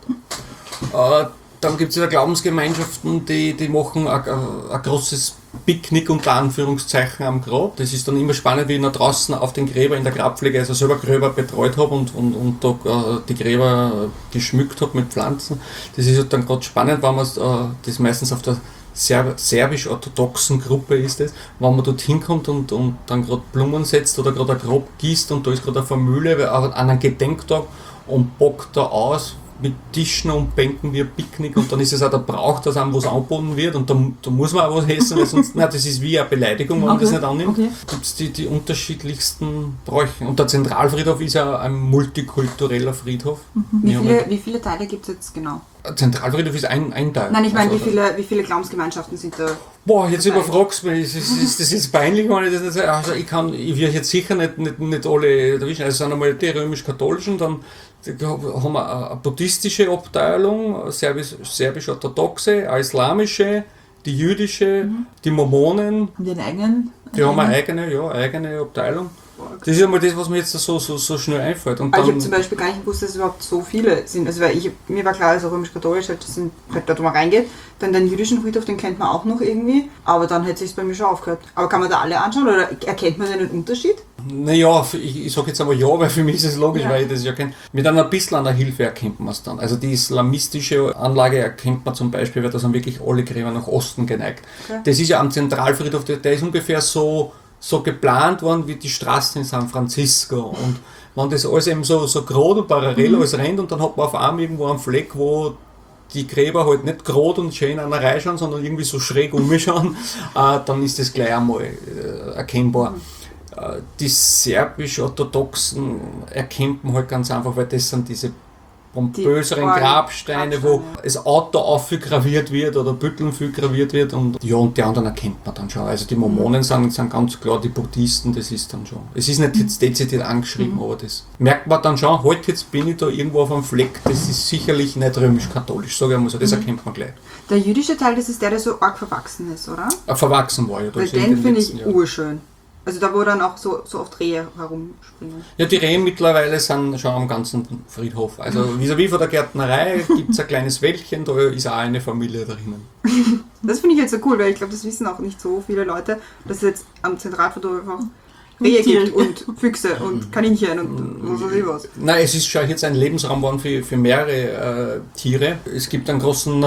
Äh, dann gibt es wieder Glaubensgemeinschaften, die, die machen ein, ein großes Picknick unter Anführungszeichen am Grab. Das ist dann immer spannend, wie ich noch draußen auf den Gräber in der Grabpflege, also selber Gräber betreut habe und, und, und da äh, die Gräber geschmückt habe mit Pflanzen. Das ist halt dann gerade spannend, weil man äh, das meistens auf der Serb- serbisch-orthodoxen Gruppe ist es, wenn man dort hinkommt und, und dann gerade Blumen setzt oder gerade ein Grab gießt und da ist gerade eine Familie an einem Gedenktag und bockt da aus mit Tischen und Bänken wie ein Picknick und dann ist es auch der Brauch, dass einem was angeboten wird und da, da muss man auch was essen, weil sonst, nein, das ist wie eine Beleidigung, wenn man Okay, das nicht annimmt. okay. Gibt es die, die unterschiedlichsten Bräuche. Und der Zentralfriedhof ist ja ein multikultureller Friedhof. Wie Wir haben viele, halt- wie viele Teile gibt es jetzt genau? ein Zentralfriedhof ist ein, ein Teil. Nein, ich meine, Also, wie viele, wie viele Glaubensgemeinschaften sind da? Boah, jetzt Dabei. überfragst du mich, ist, ist, ist das jetzt peinlich, wenn ich das nicht sage? Also ich kann, ich will jetzt sicher nicht, nicht, nicht alle erwischen. Also es sind einmal die römisch-katholischen, dann haben wir eine buddhistische Abteilung, eine serbisch- serbisch-orthodoxe, eine islamische, die jüdische, die Mormonen, Haben die einen eigenen? die haben eine einen- eigene, ja, eigene Abteilung. Das ist einmal das, was mir jetzt so, so, so schnell einfällt. Und Aber ich habe dann, zum Beispiel gar nicht gewusst, dass es überhaupt so viele sind. Also weil ich, mir war klar, also römisch-katholisch, halt, das sind halt dort, wo man reingeht. Dann den jüdischen Friedhof, den kennt man auch noch irgendwie. Aber dann hätte es bei mir schon aufgehört. Aber kann man da alle anschauen oder erkennt man einen Unterschied? Naja, ich, ich sage jetzt aber ja, weil für mich ist es logisch, Ja. weil ich das ja kenne. Mit einer bisschen an der Hilfe erkennt man es dann. Also die islamistische Anlage erkennt man zum Beispiel, weil da sind wirklich alle Gräber nach Osten geneigt. Okay. Das ist ja am Zentralfriedhof, der, der ist ungefähr so, so geplant worden wie die Straßen in San Francisco. Und wenn das alles eben so, so gerade und parallel alles rennt und dann hat man auf einmal irgendwo einen Fleck, wo die Gräber halt nicht gerade und schön an der Reihe schauen, sondern irgendwie so schräg umschauen, äh, dann ist das gleich einmal äh, erkennbar. Äh, die serbisch-orthodoxen erkennt man halt ganz einfach, weil das sind diese pompöseren Die Orgen- Grabsteine, wo Grabsteine, ja. das Auto aufgraviert wird oder Bütteln viel graviert wird und ja, und die anderen erkennt man dann schon. Also die Mormonen sind, sind ganz klar, die Buddhisten, das ist dann schon. Es ist nicht jetzt dezidiert angeschrieben, aber das merkt man dann schon, halt jetzt bin ich da irgendwo auf einem Fleck, das ist sicherlich nicht römisch-katholisch, sage ich mal so, das erkennt man gleich. Der jüdische Teil, das ist der, der so arg verwachsen ist, oder? Äh, Verwachsen war ja da. Weil ist in den den finde letzten ich Jahren. urschön. Also da, wo dann auch so, so oft Rehe herumspringen. Ja, die Rehen mittlerweile sind schon am ganzen Friedhof. Also vis-à-vis von der Gärtnerei gibt es ein kleines Wäldchen, da ist auch eine Familie drinnen. Das finde ich jetzt so cool, weil ich glaube, das wissen auch nicht so viele Leute, dass es jetzt am Zentralfriedhof einfach Rehe Tiere. gibt und Füchse und Kaninchen und was weiß ich was. Nein, es ist schon jetzt ein Lebensraum geworden für, für mehrere äh, Tiere. Es gibt einen großen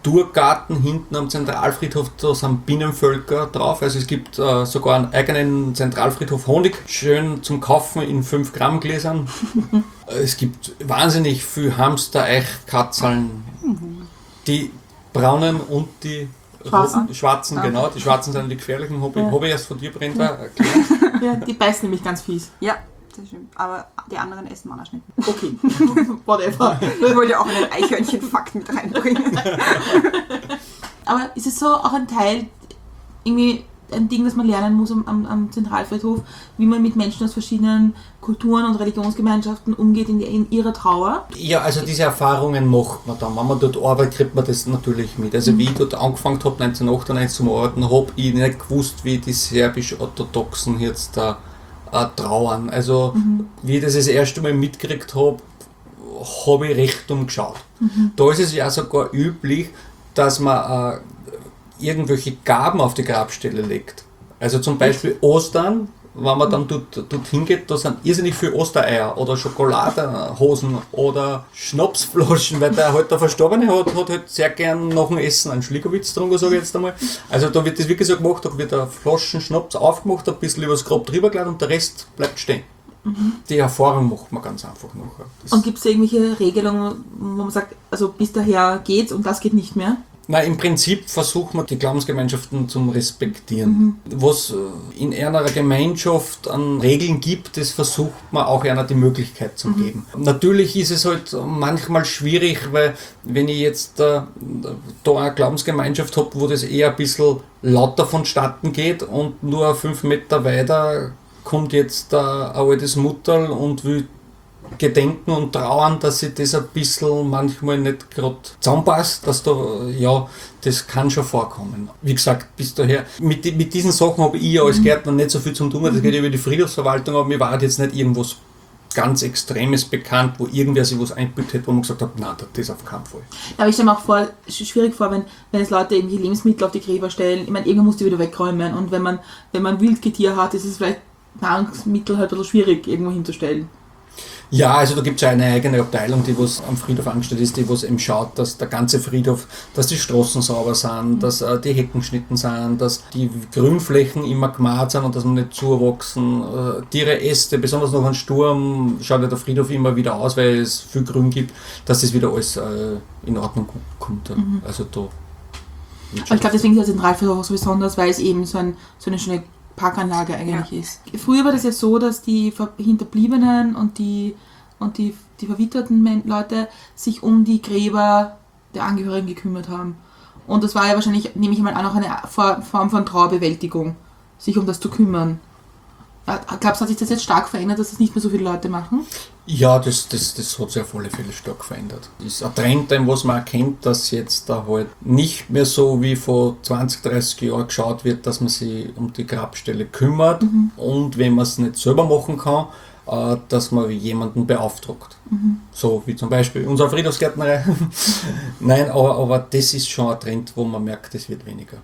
Kulturgarten hinten am Zentralfriedhof, da sind Binnenvölker drauf. Also es gibt äh, sogar einen eigenen Zentralfriedhof Honig, schön zum Kaufen in fünf Gramm Gläsern. Es gibt wahnsinnig viel Hamster, Eich, Katzeln, die braunen und die Schwarzen? roten, schwarzen, Ah. genau. Die schwarzen sind die gefährlichen, habe ich, Ja. hab ich erst von dir, Brenda, erklärt. Ja, die beißen nämlich ganz fies. Ja, das stimmt. Aber die anderen essen Mannerschnitten. Okay, whatever. Ich wollte ja auch einen Eichhörnchen-Fakt mit reinbringen. Aber ist es so auch ein Teil, irgendwie ein Ding, das man lernen muss am, am, am Zentralfriedhof, wie man mit Menschen aus verschiedenen Kulturen und Religionsgemeinschaften umgeht in, in ihrer Trauer? Ja, also diese Erfahrungen macht man dann. Wenn man dort arbeitet, kriegt man das natürlich mit. Also wie ich dort angefangen habe, neunzehnhundertachtundneunzig zum Arbeiten, habe ich nicht gewusst, wie die serbisch-orthodoxen jetzt da äh, trauern. Also Mhm. wie ich das das erste Mal mitgekriegt habe, habe ich recht umgeschaut. Mhm. Da ist es ja sogar üblich, dass man äh, irgendwelche Gaben auf die Grabstelle legt. Also zum Beispiel Ostern, wenn man dann dort, dort hingeht, da sind irrsinnig viele Ostereier oder Schokoladenhosen oder Schnapsflaschen, weil der halt der Verstorbene hat, hat halt sehr gern nach dem Essen einen Schligowitz drunter, sage ich jetzt einmal. Also da wird das wirklich so gemacht, da wird eine Flaschen Schnaps aufgemacht, ein bisschen übers Grab drüber gelegt und der Rest bleibt stehen. Die Erfahrung macht man ganz einfach nachher. Das Und gibt es irgendwelche Regelungen, wo man sagt, also bis daher geht's und das geht nicht mehr? Nein, im Prinzip versucht man die Glaubensgemeinschaften zum Respektieren. Was in einer Gemeinschaft an Regeln gibt, das versucht man auch einer die Möglichkeit zu geben. Natürlich ist es halt manchmal schwierig, weil wenn ich jetzt äh, da eine Glaubensgemeinschaft habe, wo das eher ein bisschen lauter vonstatten geht und nur fünf Meter weiter kommt jetzt äh, ein altes Mutterl und will gedenken und trauern, dass sich das ein bisschen manchmal nicht gerade zusammenpasst, dass da, ja, das kann schon vorkommen. Wie gesagt, bis daher, mit, die- mit diesen Sachen habe ich ja als Gärtner nicht so viel zu tun, das geht über die Friedhofsverwaltung, aber mir war jetzt nicht irgendwas ganz Extremes bekannt, wo irgendwer sich was eingebildet hat, wo man gesagt hat, nein, das auf keinen Fall. Aber ich stelle mir auch vor, sch- schwierig vor, wenn, wenn es Leute irgendwie Lebensmittel auf die Gräber stellen. Ich meine, irgendwann muss die wieder wegräumen. Und wenn man, wenn man Wildgetier hat, ist es vielleicht Nahrungsmittel halt ein bisschen schwierig irgendwo hinzustellen. Ja, also da gibt es ja eine eigene Abteilung, die was am Friedhof angestellt ist, die was eben schaut, dass der ganze Friedhof, dass die Straßen sauber sind, dass äh, die Hecken geschnitten sind, dass die Grünflächen immer gemahrt sind und dass man nicht zuwachsen. Äh, Tiere, Äste, besonders nach einem Sturm, schaut ja der Friedhof immer wieder aus, weil es viel Grün gibt, dass das wieder alles äh, in Ordnung kommt. Ja. Also da. Aber ich glaube, deswegen ist der Zentralfriedhof auch so besonders, weil es eben so, ein, so eine schöne Parkanlage eigentlich ist. Früher war das ja so, dass die Ver- Hinterbliebenen und die, und die, die verwitterten Men- Leute sich um die Gräber der Angehörigen gekümmert haben. Und das war ja wahrscheinlich, nehme ich mal an, auch eine For- Form von Trauerbewältigung, sich um das zu kümmern. Äh, Glaubst du, hat sich das jetzt stark verändert, dass das nicht mehr so viele Leute machen? Ja, das, das, das hat sich auf alle Fälle stark verändert. Das ist ein Trend, den was man erkennt, dass jetzt da halt nicht mehr so wie vor zwanzig, dreißig Jahren geschaut wird, dass man sich um die Grabstelle kümmert und wenn man es nicht selber machen kann, äh, dass man jemanden beauftragt. So wie zum Beispiel unsere Friedhofsgärtnerei. Nein, aber, aber das ist schon ein Trend, wo man merkt, es wird weniger.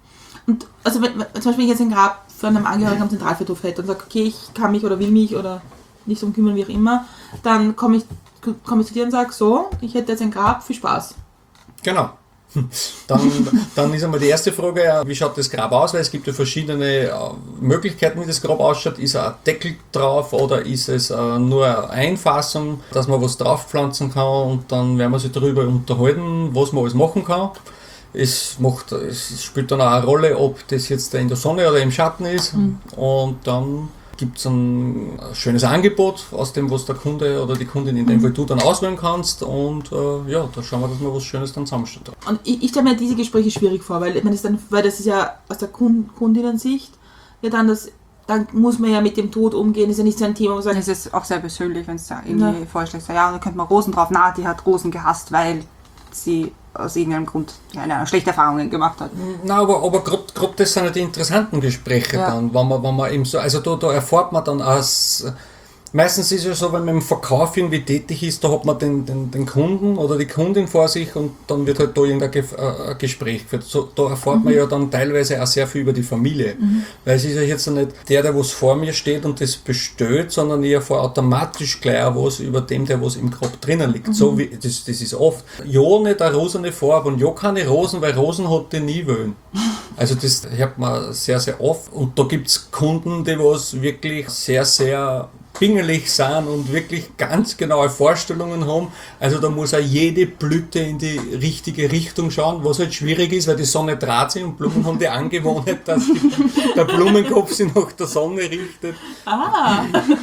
Und also wenn, wenn- zum Beispiel, wenn ich jetzt ein Grab von einem Angehörigen am Zentralfriedhof hätte und sage, okay, ich kann mich oder will mich oder nicht drum kümmern, wie auch immer, dann komme ich, komme ich zu dir und sage, so, ich hätte jetzt ein Grab, viel Spaß. Genau. Dann, dann ist einmal die erste Frage, ja, wie schaut das Grab aus? Weil es gibt ja verschiedene äh, Möglichkeiten, wie das Grab ausschaut. Ist ein Deckel drauf oder ist es äh, nur eine Einfassung, dass man was draufpflanzen kann und dann werden wir sich darüber unterhalten, was man alles machen kann. Es, macht, es spielt dann auch eine Rolle, ob das jetzt in der Sonne oder im Schatten ist. Und dann gibt es ein schönes Angebot, aus dem was der Kunde oder die Kundin in dem Fall du dann auswählen kannst. Und äh, ja, da schauen wir, dass wir was Schönes dann zusammenstellen. Und ich, ich stelle mir diese Gespräche schwierig vor, weil, ich meine, das, dann, weil das ist ja aus der Kund, Kundinnensicht, ja dann das, dann muss man ja mit dem Tod umgehen, ist ja nicht so ein Thema, wo man sagt, Es ist auch sehr persönlich, wenn es da irgendwie Ja. vorschlägt, so, ja, und dann könnte man Rosen drauf, na, die hat Rosen gehasst, weil sie aus irgendeinem Grund ja, eine schlechte Erfahrungen gemacht hat. Na, aber, aber gerade das sind ja die interessanten Gespräche Ja. dann, wenn man, wenn man eben so, also da, da erfährt man dann aus, Meistens ist es ja so, wenn man im Verkauf irgendwie tätig ist, da hat man den, den, den Kunden oder die Kundin vor sich und dann wird halt da irgendein Ge äh, Gespräch geführt. So, da erfährt mhm. man ja dann teilweise auch sehr viel über die Familie. Mhm. Weil es ist ja jetzt nicht der, der was vor mir steht und das bestellt, sondern ich erfahre automatisch gleich auch was über dem, der was im Grab drinnen liegt. Mhm. So wie, das, das ist oft. Ja, nicht eine rosene Farbe und ja, keine Rosen, weil Rosen hat die nie wollen. Also das hört man sehr, sehr oft. Und da gibt es Kunden, die was wirklich sehr, sehr pingelig sind und wirklich ganz genaue Vorstellungen haben. Also da muss auch jede Blüte in die richtige Richtung schauen, was halt schwierig ist, weil die Sonne dreht sich und Blumen haben die Angewohnheit, dass die, der Blumenkopf sich nach der Sonne richtet. Ah.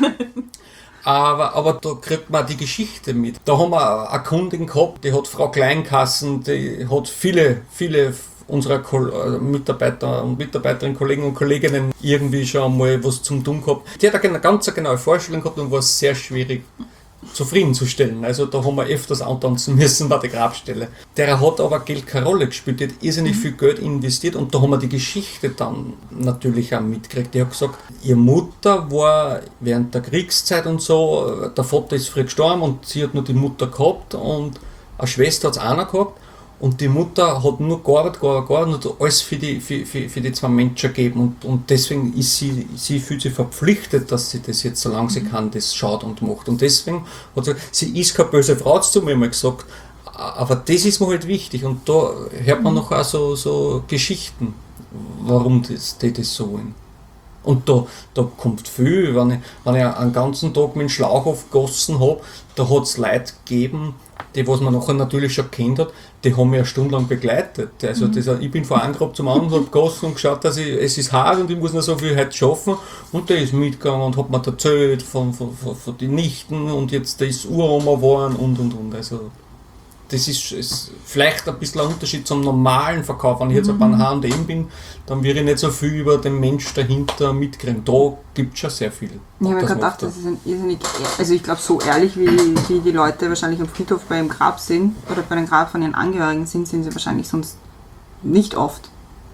Aber, aber da kriegt man die Geschichte mit. Da haben wir eine Kundin gehabt, die hat Frau Kleinkassen, die hat viele, viele unserer Mitarbeiter und Mitarbeiterinnen, Kollegen und Kolleginnen irgendwie schon einmal was zum tun gehabt. Die hat eine ganz genaue Vorstellung gehabt und war sehr schwierig zufriedenzustellen. Also da haben wir öfters antanzen müssen bei der Grabstelle. Der hat aber Geld keine Rolle gespielt, die hat irrsinnig viel Geld investiert und da haben wir die Geschichte dann natürlich auch mitgekriegt. Die hat gesagt, ihre Mutter war während der Kriegszeit und so, der Vater ist früh gestorben und sie hat nur die Mutter gehabt und eine Schwester hat es auch noch gehabt. Und die Mutter hat nur gearbeitet, gearbeitet, gearbeitet und hat alles für die, für, für, für die zwei Menschen gegeben. Und, und deswegen ist sie, sie fühlt sich verpflichtet, dass sie das jetzt, solange sie kann, das schaut und macht. Und deswegen hat sie gesagt, sie ist keine böse Frau, hat sie zu mir mal gesagt. Aber das ist mir halt wichtig. Und da hört man noch auch so, so Geschichten, warum das, die das so wollen. Und da, da kommt viel, wenn ich, wenn ich einen ganzen Tag mit dem Schlauch aufgegossen habe, da hat es Leute gegeben, die, was man nachher natürlich schon kennt hat, die haben mich eine Stunde lang begleitet. Also das, ich bin von einem Grab zum anderen, habe gegossen und geschaut, dass ich, es ist hart und ich muss noch so viel heute schaffen. Und der ist mitgegangen und hat mir erzählt von, von, von, von den Nichten und jetzt der ist Uroma geworden und und und. Also das ist, ist vielleicht ein bisschen ein Unterschied zum normalen Verkauf. Wenn ich jetzt mhm. bei einem H und M bin, dann würde ich nicht so viel über den Mensch dahinter mitkriegen. Da gibt es schon sehr viel. Ich habe mir gedacht, das ist ein irrsinnig, also ich glaube, so ehrlich wie, wie die Leute wahrscheinlich am Friedhof bei ihrem Grab sind oder bei dem Grab von ihren Angehörigen sind, sind sie wahrscheinlich sonst nicht oft.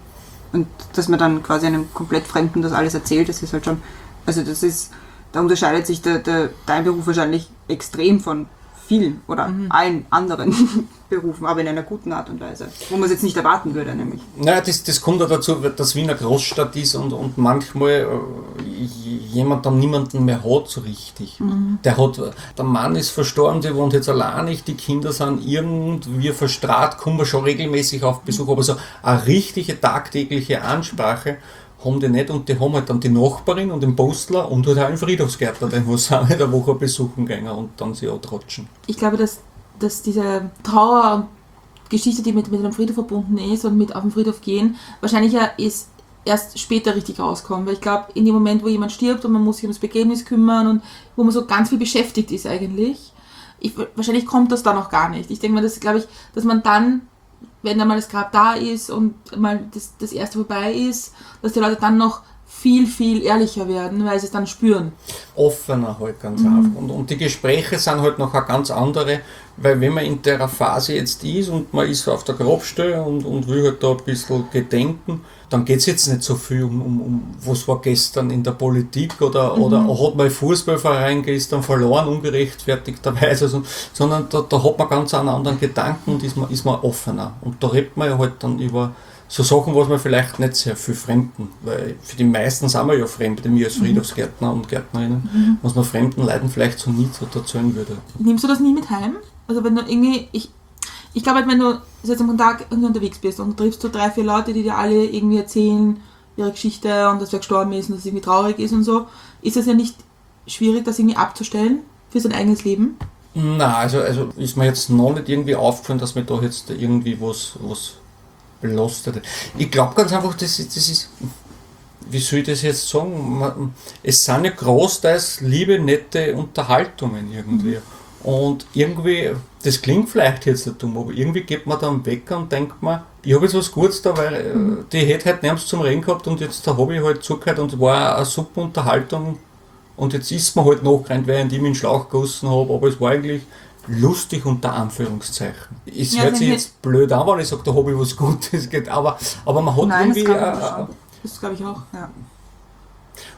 Und dass man dann quasi einem komplett Fremden das alles erzählt, das ist halt schon, also das ist, da unterscheidet sich der, der, dein Beruf wahrscheinlich extrem von vielen oder mhm. allen anderen Berufen, aber in einer guten Art und Weise, wo man es jetzt nicht erwarten würde, nämlich. Naja, das, das kommt ja dazu, dass Wien eine Großstadt ist und, und manchmal äh, jemand dann niemanden mehr hat so richtig. Mhm. Der hat, der Mann ist verstorben, der wohnt jetzt allein nicht, die Kinder sind irgendwie verstrahlt, kommen wir schon regelmäßig auf Besuch, aber so eine richtige tagtägliche Ansprache haben die nicht und die haben halt dann die Nachbarin und den Postler und halt auch einen Friedhofsgärtner, den wir sind in der Woche besuchen gehen und dann sie antrotschen. Ich glaube, dass, dass diese Trauer und Geschichte, die mit, mit einem Friedhof verbunden ist und mit auf den Friedhof gehen, wahrscheinlich ja ist erst später richtig rauskommen, weil ich glaube, in dem Moment, wo jemand stirbt und man muss sich ums Begräbnis kümmern und wo man so ganz viel beschäftigt ist eigentlich, ich, wahrscheinlich kommt das dann auch gar nicht. Ich denke mal, dass, glaube ich, dass man dann, wenn dann mal das Grab da ist und mal das, das erste vorbei ist, dass die Leute dann noch viel, viel ehrlicher werden, weil sie es dann spüren. Offener halt ganz Mhm. einfach. Und, und die Gespräche sind halt noch eine ganz andere, weil wenn man in der Phase jetzt ist und man ist auf der Grabstelle und, und will halt da ein bisschen gedenken, dann geht es jetzt nicht so viel um, um, um was war gestern in der Politik oder, mhm. oder hat mein Fußballverein gestern verloren, ungerechtfertigterweise, also, sondern da, da hat man ganz einen anderen Gedanken und ist man, ist man offener. Und da redet man ja halt dann über so Sachen, was man vielleicht nicht sehr viel Fremden, weil für die meisten sind wir ja Fremde, mir als Friedhofsgärtner und Gärtnerinnen, mhm. was man fremden Leuten vielleicht so nie so erzählen würde. Nimmst du das nie mit heim? Also wenn du irgendwie, ich, ich glaube halt, wenn du jetzt am Tag irgendwie unterwegs bist und du triffst so drei, vier Leute, die dir alle irgendwie erzählen, ihre Geschichte und dass wer gestorben ist und dass es irgendwie traurig ist und so, ist es ja nicht schwierig, das irgendwie abzustellen für sein eigenes Leben? Nein, also, also ist mir jetzt noch nicht irgendwie aufgefallen, dass mir da jetzt irgendwie was, was belastet. Ich glaube ganz einfach, das ist, das ist, wie soll ich das jetzt sagen, man, es sind ja großteils liebe, nette Unterhaltungen irgendwie. Mhm. Und irgendwie, das klingt vielleicht jetzt nicht dumm, aber irgendwie geht man dann weg und denkt man, ich habe jetzt was Gutes da, weil mhm. die hätte halt nirgends zum Reden gehabt und jetzt da habe ich halt zugehört und war eine super Unterhaltung und jetzt ist man halt nachgerannt, während ich mich in den Schlauch gegossen habe, aber es war eigentlich lustig unter Anführungszeichen. Es ja, hört sich jetzt blöd an, wenn ich sage, da habe ich was Gutes, geht, aber, aber man hat Nein, irgendwie... Das, das glaube ich auch, ja.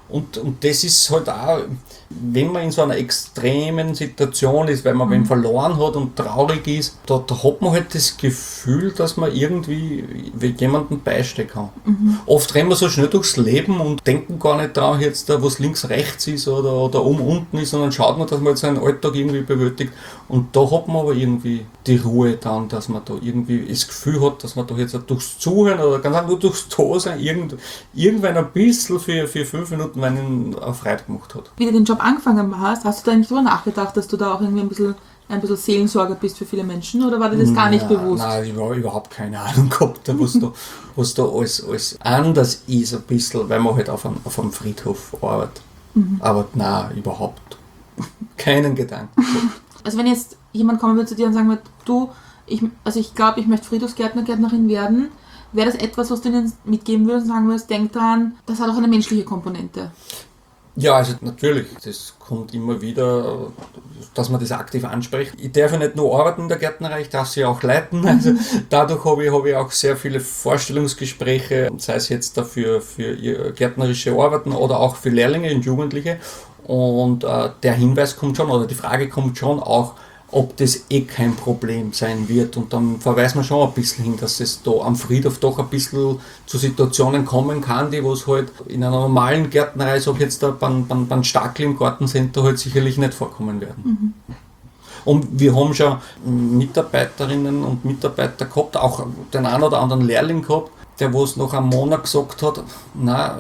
Und, und das ist halt auch, wenn man in so einer extremen Situation ist, weil man wen verloren hat und traurig ist, da, da hat man halt das Gefühl, dass man irgendwie jemanden beistehen kann. Mhm. Oft rennen wir so schnell durchs Leben und denken gar nicht daran, jetzt da, was links, rechts ist oder, oder oben, unten ist, sondern schaut man, dass man jetzt seinen Alltag irgendwie bewältigt. Und da hat man aber irgendwie die Ruhe dann, dass man da irgendwie das Gefühl hat, dass man da jetzt durchs Zuhören oder ganz einfach nur durchs Dasein irgend, irgendwann ein bisschen für, für fünf Minuten einen eine Freude gemacht hat. Wie du den Job angefangen hast, hast du da eigentlich drüber nachgedacht, dass du da auch irgendwie ein bisschen, ein bisschen Seelensorger bist für viele Menschen, oder war dir das gar nicht Ja, bewusst? Nein, ich habe überhaupt keine Ahnung gehabt, was da, was da alles, alles anders ist, ein bisschen, weil man halt auf einem, auf einem Friedhof arbeitet. Mhm. Aber nein, überhaupt keinen Gedanken gehabt. Also wenn jetzt jemand kommen würde zu dir und sagen würde, du, ich, also ich glaube, ich möchte Friedhofsgärtner, Gärtnerin werden, wäre das etwas, was du ihnen mitgeben würdest und sagen würdest, denk dran, das hat auch eine menschliche Komponente? Ja, also natürlich, das kommt immer wieder, dass man das aktiv anspricht. Ich darf ja nicht nur arbeiten in der Gärtnerei, ich darf sie auch leiten. Also dadurch habe ich, habe ich auch sehr viele Vorstellungsgespräche, sei es jetzt dafür für ihr gärtnerische Arbeiten oder auch für Lehrlinge und Jugendliche. Und äh, der Hinweis kommt schon, oder die Frage kommt schon auch, ob das eh kein Problem sein wird. Und dann verweist man schon ein bisschen hin, dass es da am Friedhof doch ein bisschen zu Situationen kommen kann, die was halt in einer normalen Gärtnerei, so jetzt da beim, beim, beim Stackel im Gartencenter halt sicherlich nicht vorkommen werden. Mhm. Und wir haben schon Mitarbeiterinnen und Mitarbeiter gehabt, auch den einen oder anderen Lehrling gehabt, der was nach einem Monat gesagt hat, na,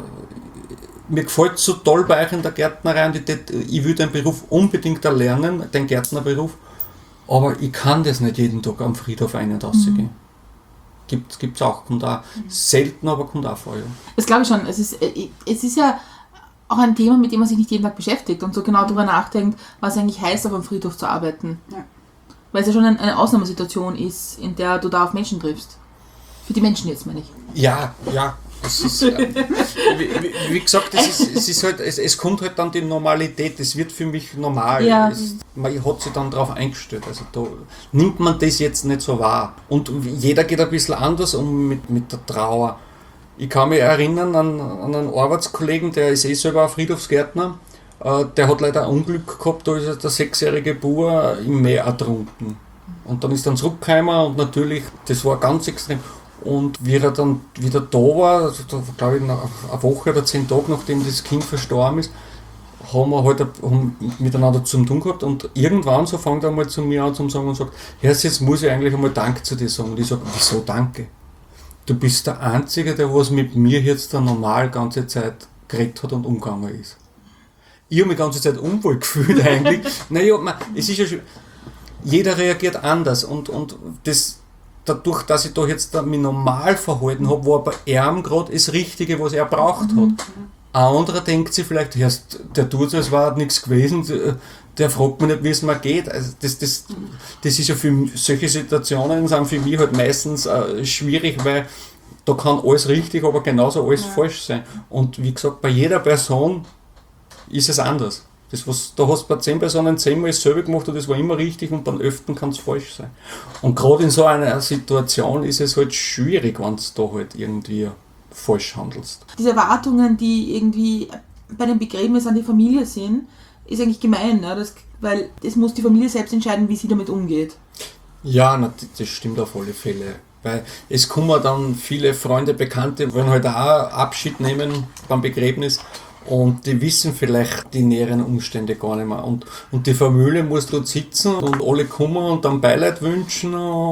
mir gefällt es so toll bei euch in der Gärtnerei und ich, ich will den Beruf unbedingt erlernen, den Gärtnerberuf, aber ich kann das nicht jeden Tag am Friedhof ein- und rausgehen. Mhm. Gibt es auch, kommt auch mhm. selten, aber kommt auch vor. Ja. Das glaube ich schon. Es ist, es ist ja auch ein Thema, mit dem man sich nicht jeden Tag beschäftigt und so genau darüber nachdenkt, was eigentlich heißt, auf einem Friedhof zu arbeiten. Ja. Weil es ja schon eine Ausnahmesituation ist, in der du da auf Menschen triffst. Für die Menschen jetzt, meine ich. Ja, ja. Es ist, äh, wie, wie, wie gesagt, es, ist, es, ist halt, es, es kommt halt dann die Normalität, es wird für mich normal. Ja. Es, man hat sich dann darauf eingestellt. Also da nimmt man das jetzt nicht so wahr. Und jeder geht ein bisschen anders um mit, mit der Trauer. Ich kann mich erinnern an, an einen Arbeitskollegen, der ist eh selber ein Friedhofsgärtner. Äh, der hat leider ein Unglück gehabt, da ist der sechsjährige Bub im Meer ertrunken. Und dann ist er zurückgekommen und natürlich, das war ganz extrem. Und wie er dann wieder da war, also da, glaube ich, eine Woche oder zehn Tage, nachdem das Kind verstorben ist, haben wir halt haben miteinander zu tun gehabt. Und irgendwann so fängt er mal zu mir an zu sagen und sagt, Herr, jetzt muss ich eigentlich einmal Danke zu dir sagen. Und ich sage, wieso Danke? Du bist der Einzige, der was mit mir jetzt da normal die ganze Zeit geredet hat und umgegangen ist. Ich habe mich die ganze Zeit unwohl gefühlt eigentlich. Naja, man, es ist ja schon, jeder reagiert anders und, und das dadurch, dass ich da jetzt mich normal verhalten habe, war bei ihm gerade das Richtige, was er braucht hat. Mhm. Ein anderer denkt sich vielleicht, der tut so, es war nichts gewesen, der fragt mich nicht, wie es mir geht. Also das, das, das ist ja für solche Situationen sind für mich halt meistens äh, schwierig, weil da kann alles richtig, aber genauso alles ja. falsch sein. Und wie gesagt, bei jeder Person ist es anders. Das, was, da hast du bei zehn Personen zehnmal dasselbe gemacht und das war immer richtig und beim öften kann es falsch sein. Und gerade in so einer Situation ist es halt schwierig, wenn du da halt irgendwie falsch handelst. Diese Erwartungen, die irgendwie bei dem Begräbnis an die Familie sind, ist eigentlich gemein, ne? Das, weil es muss die Familie selbst entscheiden, wie sie damit umgeht. Ja, na, das stimmt auf alle Fälle. Weil es kommen dann viele Freunde, Bekannte, wollen halt auch Abschied nehmen beim Begräbnis. Und die wissen vielleicht die näheren Umstände gar nicht mehr. Und, und die Familie muss dort sitzen und alle kommen und dann Beileid wünschen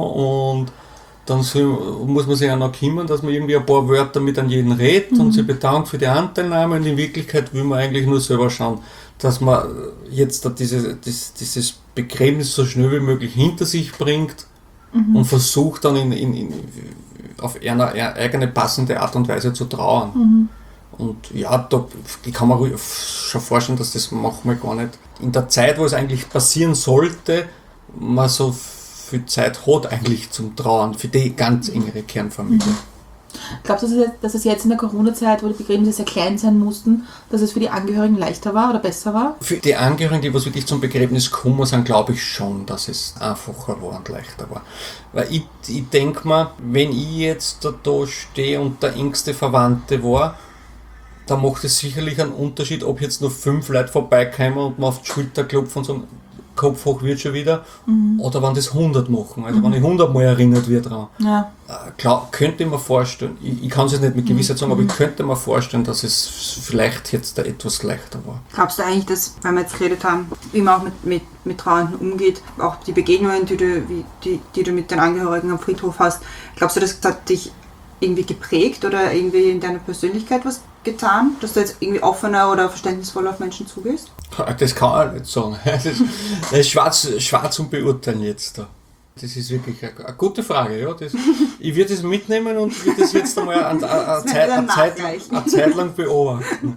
und dann soll, muss man sich auch noch kümmern, dass man irgendwie ein paar Wörter mit an jeden redet mhm. und sich bedankt für die Anteilnahme. Und in Wirklichkeit will man eigentlich nur selber schauen, dass man jetzt diese, das, dieses Begräbnis so schnell wie möglich hinter sich bringt mhm. und versucht dann in, in, in, auf eine eigene passende Art und Weise zu trauern. Mhm. Und ja, da, ich kann mir schon vorstellen, dass das manchmal gar nicht in der Zeit, wo es eigentlich passieren sollte, man so viel Zeit hat eigentlich zum Trauern für die ganz engere Kernfamilie. Mhm. Glaubst du, dass es jetzt in der Corona-Zeit, wo die Begräbnisse sehr klein sein mussten, dass es für die Angehörigen leichter war oder besser war? Für die Angehörigen, die was wirklich zum Begräbnis kommen sind, glaube ich schon, dass es einfacher war und leichter war. Weil ich, ich denke mir, wenn ich jetzt da, da stehe und der engste Verwandte war, da macht es sicherlich einen Unterschied, ob jetzt nur fünf Leute vorbeikommen und man auf die Schulter klopfen und sagen, Kopf hoch wird schon wieder, mhm. oder wenn das hundert machen, also mhm. wenn ich hundert Mal erinnert werde dran. Ja. Äh, klar, könnte ich mir vorstellen, ich, ich kann es jetzt nicht mit Gewissheit sagen, mhm. aber ich könnte mir vorstellen, dass es vielleicht jetzt da etwas leichter war. Glaubst du eigentlich, dass, weil wir jetzt geredet haben, wie man auch mit, mit, mit Trauernden umgeht, auch die Begegnungen, die du, wie, die, die du mit den Angehörigen am Friedhof hast, glaubst du, das hat dich irgendwie geprägt oder irgendwie in deiner Persönlichkeit was getan, dass du jetzt irgendwie offener oder verständnisvoller auf Menschen zugehst? Das kann ich nicht sagen. Das ist, das ist schwarz, schwarz zum Beurteilen jetzt da. Das ist wirklich eine, eine gute Frage. Ja. Das, ich würde das mitnehmen und würde das jetzt einmal eine, eine, eine, Zeit, eine, Zeit, eine Zeit lang beobachten.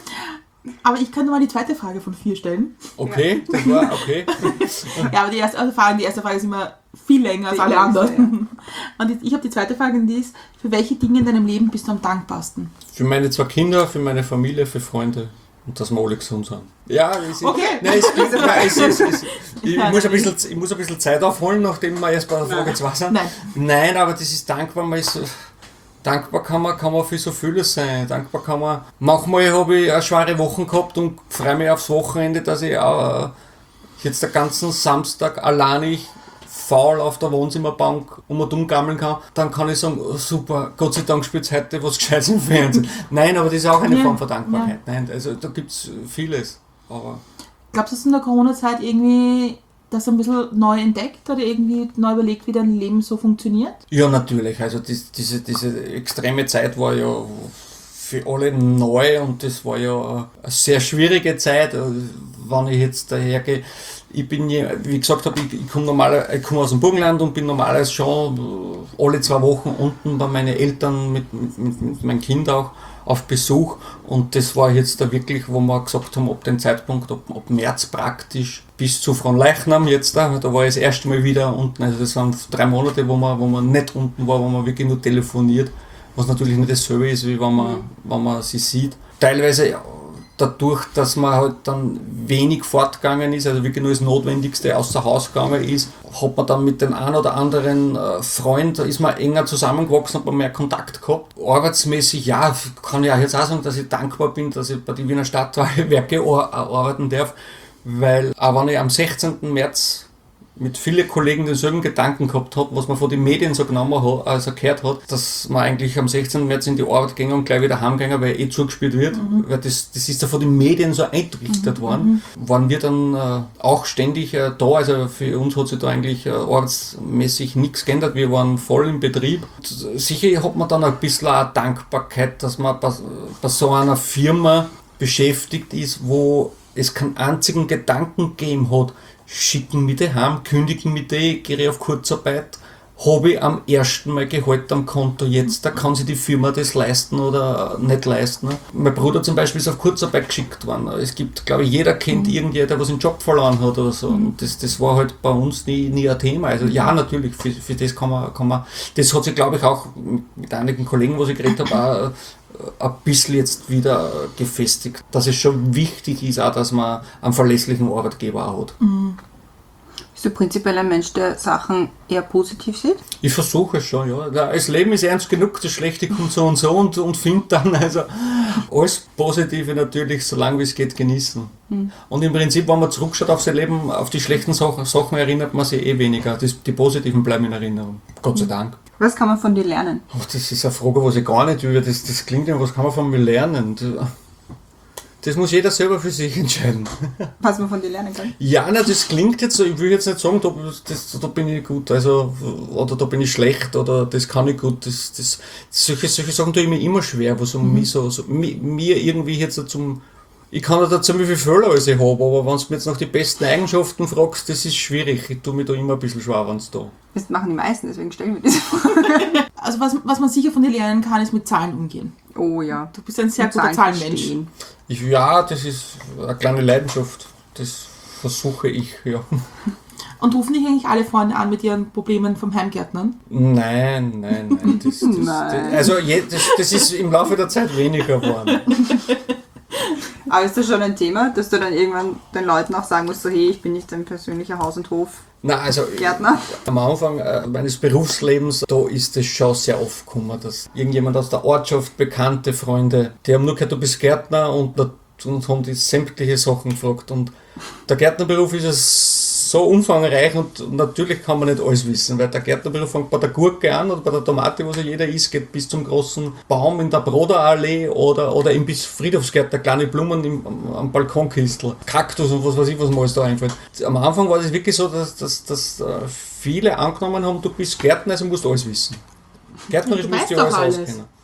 Aber ich könnte mal die zweite Frage von vier stellen. Okay, das war okay. Ja, aber die erste also Frage, die erste Frage ist immer viel länger als alle anderen. Und ich, ich habe die zweite Frage, und die ist, für welche Dinge in deinem Leben bist du am dankbarsten? Für meine zwei Kinder, für meine Familie, für Freunde. Und dass wir alle gesund sind. Ja, es ist, okay. Nein, es, nein, es, es, es, ich, muss ein bisschen, ich muss ein bisschen Zeit aufholen, nachdem wir erst bei der Frage zwei sind. Nein. Nein, aber das ist dankbar. Man ist, dankbar kann man, kann man für so vieles sein. Dankbar kann man. Manchmal habe ich eine schwere Woche gehabt und freue mich aufs Wochenende, dass ich auch jetzt den ganzen Samstag alleinig faul auf der Wohnzimmerbank um und um gammeln kann, dann kann ich sagen, oh, super, Gott sei Dank spielt heute was Gescheites im Fernsehen. Nein, aber das ist auch eine ja, Form von Dankbarkeit. Ja. Nein, also da gibt es vieles. Aber glaubst du, dass in der Corona-Zeit irgendwie das ein bisschen neu entdeckt oder irgendwie neu überlegt, wie dein Leben so funktioniert? Ja, natürlich. Also das, diese, diese extreme Zeit war ja für alle neu und das war ja eine sehr schwierige Zeit. Wenn ich jetzt dahergehe, ich bin, wie gesagt habe, ich, ich komme normal, ich komme aus dem Burgenland und bin normalerweise schon alle zwei Wochen unten bei meinen Eltern mit, mit, mit, mit meinem Kind auch auf Besuch, und das war jetzt da wirklich, wo wir gesagt haben, ab dem Zeitpunkt, ab, ab März praktisch bis zu Fronleichnam jetzt da, da war ich das erste Mal wieder unten, also das waren drei Monate, wo man, wo man nicht unten war, wo man wirklich nur telefoniert, was natürlich nicht dasselbe ist, wie wenn man, wenn man sie sieht. Teilweise ja, dadurch, dass man halt dann wenig fortgegangen ist, also wirklich nur das Notwendigste außer Haus gegangen ist, hat man dann mit dem einen oder anderen äh, Freund, da ist man enger zusammengewachsen, hat man mehr Kontakt gehabt. Arbeitsmäßig, ja, kann ich auch jetzt auch sagen, dass ich dankbar bin, dass ich bei den Wiener Stadtwerke arbeiten darf, weil auch wenn ich am sechzehnten März mit vielen Kollegen denselben Gedanken gehabt habe, was man von den Medien so genommen hat, also gehört hat, dass man eigentlich am sechzehnten März in die Arbeit gehen und gleich wieder heimgehen, weil eh zugespielt wird, mhm. weil das, das ist ja von den Medien so eintrichtert mhm. worden, waren wir dann äh, auch ständig äh, da, also für uns hat sich da eigentlich äh, arbeitsmäßig nichts geändert, wir waren voll im Betrieb. Und sicher hat man dann ein bisschen auch Dankbarkeit, dass man bei, bei so einer Firma beschäftigt ist, wo es keinen einzigen Gedanken gegeben hat, schicken mich die heim, kündigen mich die, gehe auf Kurzarbeit, habe ich am ersten Mal Gehalt am Konto, jetzt da kann sich die Firma das leisten oder nicht leisten. Mein Bruder zum Beispiel ist auf Kurzarbeit geschickt worden. Es gibt, glaube ich, jeder kennt mhm. irgendjemand, der was den Job verloren hat oder so. Und das, das war halt bei uns nie, nie ein Thema. Also ja, natürlich, für, für das kann man, kann man, das hat sich, glaube ich, auch mit einigen Kollegen, was ich geredet habe, auch ein bisschen jetzt wieder gefestigt, dass es schon wichtig ist, auch, dass man einen verlässlichen Arbeitgeber auch hat. Mhm. Bist du prinzipiell ein Mensch, der Sachen eher positiv sieht? Ich versuche es schon, ja. Das Leben ist ernst genug, das Schlechte kommt so und so und, und finde dann also alles Positive natürlich, solange wie es geht, genießen. Mhm. Und im Prinzip, wenn man zurückschaut auf sein Leben, auf die schlechten Sachen erinnert man sich eh weniger. Das, die positiven bleiben in Erinnerung. Gott sei Dank. Was kann man von dir lernen? Oh, das ist eine Frage, was ich gar nicht über. Das, das klingt ja, was kann man von mir lernen? Das muss jeder selber für sich entscheiden. Was man von dir lernen kann? Ja, na, das klingt jetzt so, ich will jetzt nicht sagen, da, das, da bin ich gut, also, oder da bin ich schlecht, oder das kann ich gut. Das, das, solche, solche Sachen tue ich mir immer schwer, was um mhm. mich so, so, mir irgendwie jetzt so zum. Ich kann nicht erzählen, wie viele Fehler ich habe, aber wenn du mir jetzt nach die besten Eigenschaften fragst, das ist schwierig. Ich tue mir da immer ein bisschen schwer, wenn es da. Das machen die meisten, deswegen stelle ich mir diese Frage. Also was, was man sicher von dir lernen kann, ist mit Zahlen umgehen. Oh ja. Du bist ein sehr guter Zahlenmensch. Ich, ja, das ist eine kleine Leidenschaft. Das versuche ich, ja. Und rufen dich eigentlich alle Freunde an mit ihren Problemen vom Heimgärtnern? Nein, nein, nein. Das, das, nein. Das, also je, das, das ist im Laufe der Zeit weniger geworden. Aber ist das schon ein Thema, dass du dann irgendwann den Leuten auch sagen musst, so hey, ich bin nicht dein persönlicher Haus- und Na, also Hofgärtner? am Anfang äh, meines Berufslebens, da ist es schon sehr oft gekommen, dass irgendjemand aus der Ortschaft, bekannte Freunde, die haben nur gehört, du bist Gärtner und, und haben die sämtliche Sachen gefragt. Und der Gärtnerberuf ist es so umfangreich und natürlich kann man nicht alles wissen, weil der Gärtnerberuf fängt bei der Gurke an oder bei der Tomate, was ja jeder isst, geht bis zum großen Baum in der Broderallee oder, oder eben bis Friedhofsgärtner, kleine Blumen im, am, am Balkonkistel, Kaktus und was weiß ich, was mir alles da einfällt. Am Anfang war das wirklich so, dass, dass, dass viele angenommen haben, du bist Gärtner, also musst du alles wissen. Gärtnerisch musst du alles auskennen.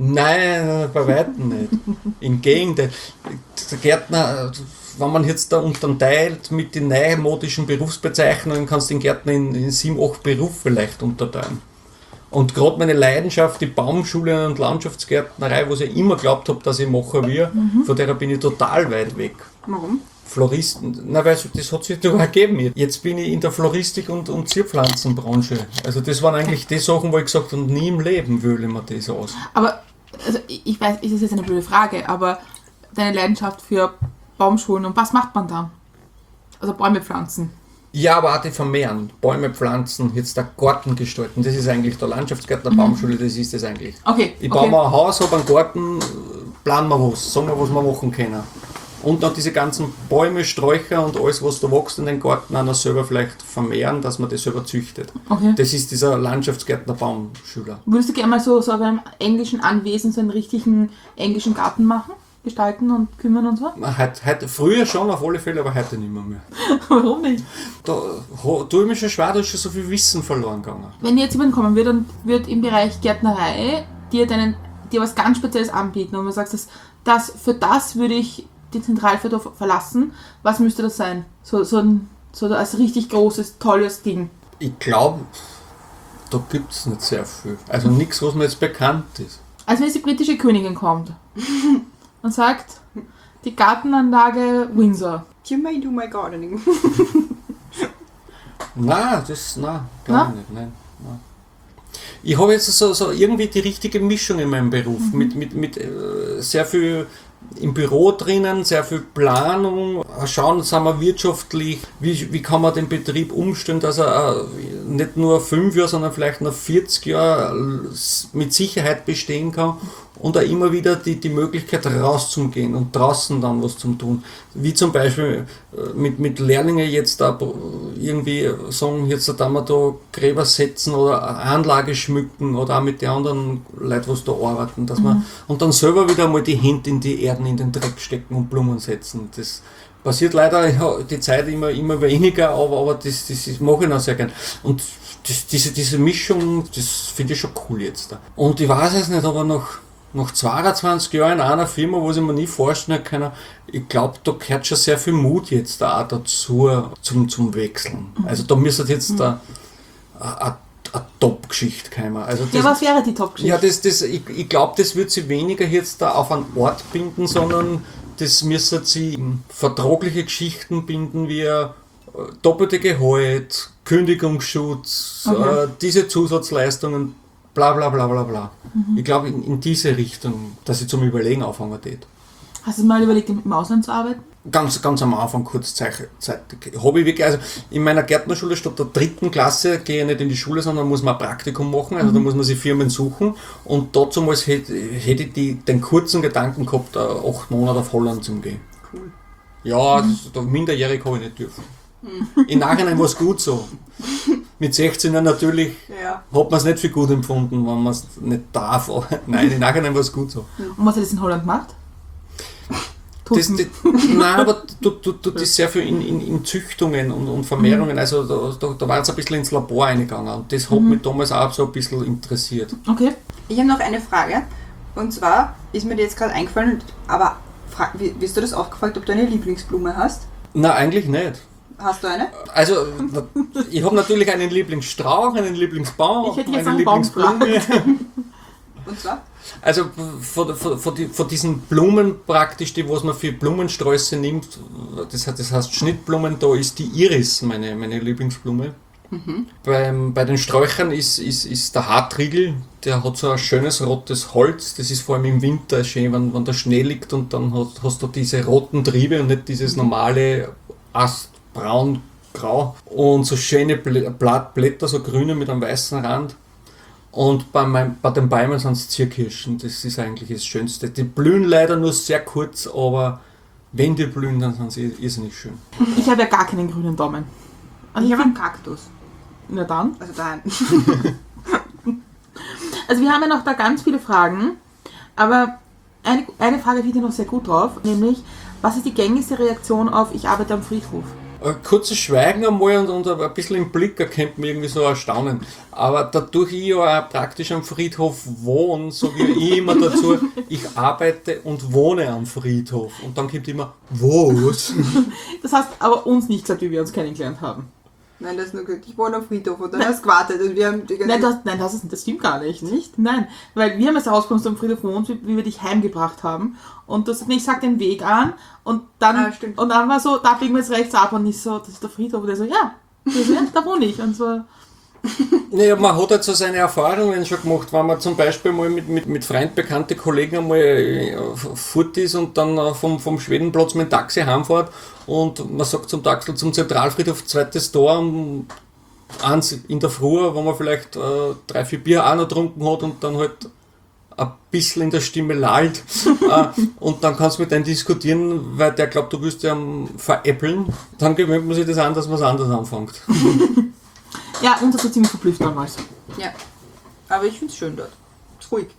Nein, bei weitem nicht. Im Gegenteil. Der Gärtner, wenn man jetzt da unterteilt mit den neumodischen Berufsbezeichnungen, kannst du den Gärtner in, in sieben, acht Berufe vielleicht unterteilen. Und gerade meine Leidenschaft, die Baumschule und Landschaftsgärtnerei, was ich immer glaubt habe, dass ich mache will, mhm. von der bin ich total weit weg. Warum? Floristen, na weil das hat sich da ergeben. Jetzt bin ich in der Floristik und, und Zierpflanzenbranche. Also das waren eigentlich die Sachen, wo ich gesagt habe, nie im Leben wähle ich mir das aus. Aber, also ich weiß, ist das jetzt eine blöde Frage, aber deine Leidenschaft für Baumschulen und was macht man da? Also Bäume pflanzen. Ja, aber auch die vermehren. Bäume pflanzen, jetzt der Garten gestalten. Das ist eigentlich der Landschaftsgärtner, mhm. Baumschule, das ist das eigentlich. Okay. Ich okay. baue mir ein Haus, habe einen Garten, planen wir was, sagen wir, was wir machen können. Und dann diese ganzen Bäume, Sträucher und alles, was da wächst in den Garten, auch noch selber vielleicht vermehren, dass man das selber züchtet. Okay. Das ist dieser Landschaftsgärtner Baumschüler. Würdest du gerne mal so, so auf einem englischen Anwesen so einen richtigen englischen Garten machen? Gestalten und kümmern und so? Heute, heute, früher schon auf alle Fälle, aber heute nicht mehr. mehr. Warum nicht? Da ho, tue ich mir schon schwer, da ist schon so viel Wissen verloren gegangen. Wenn jetzt jemand kommen wird und wird im Bereich Gärtnerei dir, deinen, dir was ganz Spezielles anbieten und man sagt, dass das, für das würde ich die Zentralviertel verlassen, was müsste das sein? So, so, ein, so als richtig großes, tolles Ding. Ich glaube, da gibt es nicht sehr viel. Also nichts, was mir jetzt bekannt ist. Also wenn jetzt die britische Königin kommt und sagt, die Gartenanlage Windsor. You may do my gardening. Nein, das, nein, glaube ich nicht, nein, nein. Ich habe jetzt so, so irgendwie die richtige Mischung in meinem Beruf, mhm. mit, mit, mit äh, sehr viel im Büro drinnen, sehr viel Planung, schauen, sind wir wirtschaftlich, wie, wie kann man den Betrieb umstellen, dass er nicht nur fünf Jahre, sondern vielleicht noch vierzig Jahre mit Sicherheit bestehen kann und auch immer wieder die, die Möglichkeit rauszugehen und draußen dann was zu tun. Wie zum Beispiel mit, mit Lehrlingen jetzt da irgendwie sagen, jetzt da wir da Gräber setzen oder eine Anlage schmücken oder auch mit den anderen Leuten, was da arbeiten, dass man, mhm. und dann selber wieder mal die Hände in die Erden, in den Dreck stecken und Blumen setzen. Das passiert leider ja, die Zeit immer, immer weniger, aber, aber das, das, das mache ich noch sehr gern. Und das, diese, diese Mischung, das finde ich schon cool jetzt da. Und ich weiß es nicht, aber nach Nach zweiundzwanzig Jahren in einer Firma, wo ich mir nie vorstellen kann, ich glaube, da gehört schon sehr viel Mut jetzt da auch dazu, zum, zum Wechseln. Also da müsste jetzt mhm. da eine Top-Geschichte kommen. Also das, ja, was wäre die Top-Geschichte? Ja, das, das, ich, ich glaube, das wird sie weniger jetzt da auf einen Ort binden, sondern das müsste sie in vertragliche Geschichten binden, wie äh, doppelte Gehalt, Kündigungsschutz, okay. äh, diese Zusatzleistungen, bla bla bla bla bla. Mhm. Ich glaube in, in diese Richtung, dass ich zum Überlegen anfangen tät. Hast du mal überlegt, im Ausland zu arbeiten? Ganz, ganz am Anfang kurzzeitig. Habe ich wirklich, also in meiner Gärtnerschule statt der dritten Klasse gehe ich nicht in die Schule, sondern muss man ein Praktikum machen, also mhm. da muss man sich Firmen suchen und dazu hätte, hätte ich die, den kurzen Gedanken gehabt, acht Monate auf Holland zu gehen. Cool. Ja, das, da minderjährig habe ich nicht dürfen. Mhm. Im Nachhinein war es gut so. Mit sechzehn natürlich ja. hat man es nicht für gut empfunden, wenn man es nicht darf. Aber nein, im Nachhinein war es gut so. Und was hat das in Holland gemacht? Das, das, nein, aber du, du, du das sehr viel in, in, in Züchtungen und, und Vermehrungen, mhm. also da, da, da war jetzt ein bisschen ins Labor reingegangen und das hat mhm. mich damals auch so ein bisschen interessiert. Okay. Ich habe noch eine Frage und zwar ist mir die jetzt gerade eingefallen, aber frag, wirst du das auch gefragt, ob du eine Lieblingsblume hast? Nein, eigentlich nicht. Hast du eine? Also, ich habe natürlich einen Lieblingsstrauch, einen Lieblingsbaum, ich hätte jetzt eine Lieblingsblume. Und zwar? Also von, von, von, die, von diesen Blumen praktisch, die was man für Blumensträuße nimmt, das, das heißt Schnittblumen, da ist die Iris meine, meine Lieblingsblume. Mhm. Beim, bei den Sträuchern ist, ist, ist der Hartriegel, der hat so ein schönes rotes Holz. Das ist vor allem im Winter schön, wenn, wenn der Schnee liegt und dann hast, hast du diese roten Triebe und nicht dieses normale Astbraun grau. Und so schöne Blattblätter, so grüne mit einem weißen Rand. Und bei, mein, bei den Bäumen sind es Zierkirschen, das ist eigentlich das Schönste. Die blühen leider nur sehr kurz, aber wenn die blühen, dann sind sie irrsinnig schön. Ich habe ja gar keinen grünen Daumen. Und Ich ich habe find- einen Kaktus. Na dann. Also daheim. Also wir haben ja noch da ganz viele Fragen, aber eine, eine Frage finde ich noch sehr gut drauf, nämlich, was ist die gängigste Reaktion auf ich arbeite am Friedhof? Ein kurzes Schweigen einmal und, und ein bisschen im Blick erkennt man irgendwie so erstaunen. Aber dadurch ich ja auch praktisch am Friedhof wohne, sage ich immer dazu, ich arbeite und wohne am Friedhof. Und dann kommt immer, was? Das hast aber uns nicht gesagt, wie wir uns kennengelernt haben. Nein, das ist nur gut. Ich wohne am Friedhof und dann hast du gewartet und wir haben die ganze Nein, das, nein das, ist, das stimmt gar nicht. nicht. Nein, weil wir haben jetzt herausgefunden, dass du am Friedhof wohnst, wie, wie wir dich heimgebracht haben. Und das, ich sag den Weg an und dann, Ah, stimmt. und dann war so, da biegen wir jetzt rechts ab und ich so, das ist der Friedhof. Und der so, ja, das ist, ja da wohne ich. Und so, Naja, man hat halt so seine Erfahrungen schon gemacht, wenn man zum Beispiel mal mit, mit, mit Freund, bekannte Kollegen einmal äh, fort ist und dann äh, vom, vom Schwedenplatz mit dem Taxi heimfährt und man sagt zum Taxi zum Zentralfriedhof, zweites Tor, um eins in der Früh, wo man vielleicht äh, drei, vier Bier auch noch getrunken hat und dann halt ein bisschen in der Stimme lallt äh, und dann kannst du mit dem diskutieren, weil der glaubt, du willst ja um, veräppeln, dann gewöhnt man sich das an, dass man es anders anfängt. ja, uns hat so ziemlich verblüfft damals. Ja. Aber ich finde es schön dort. Ist ruhig.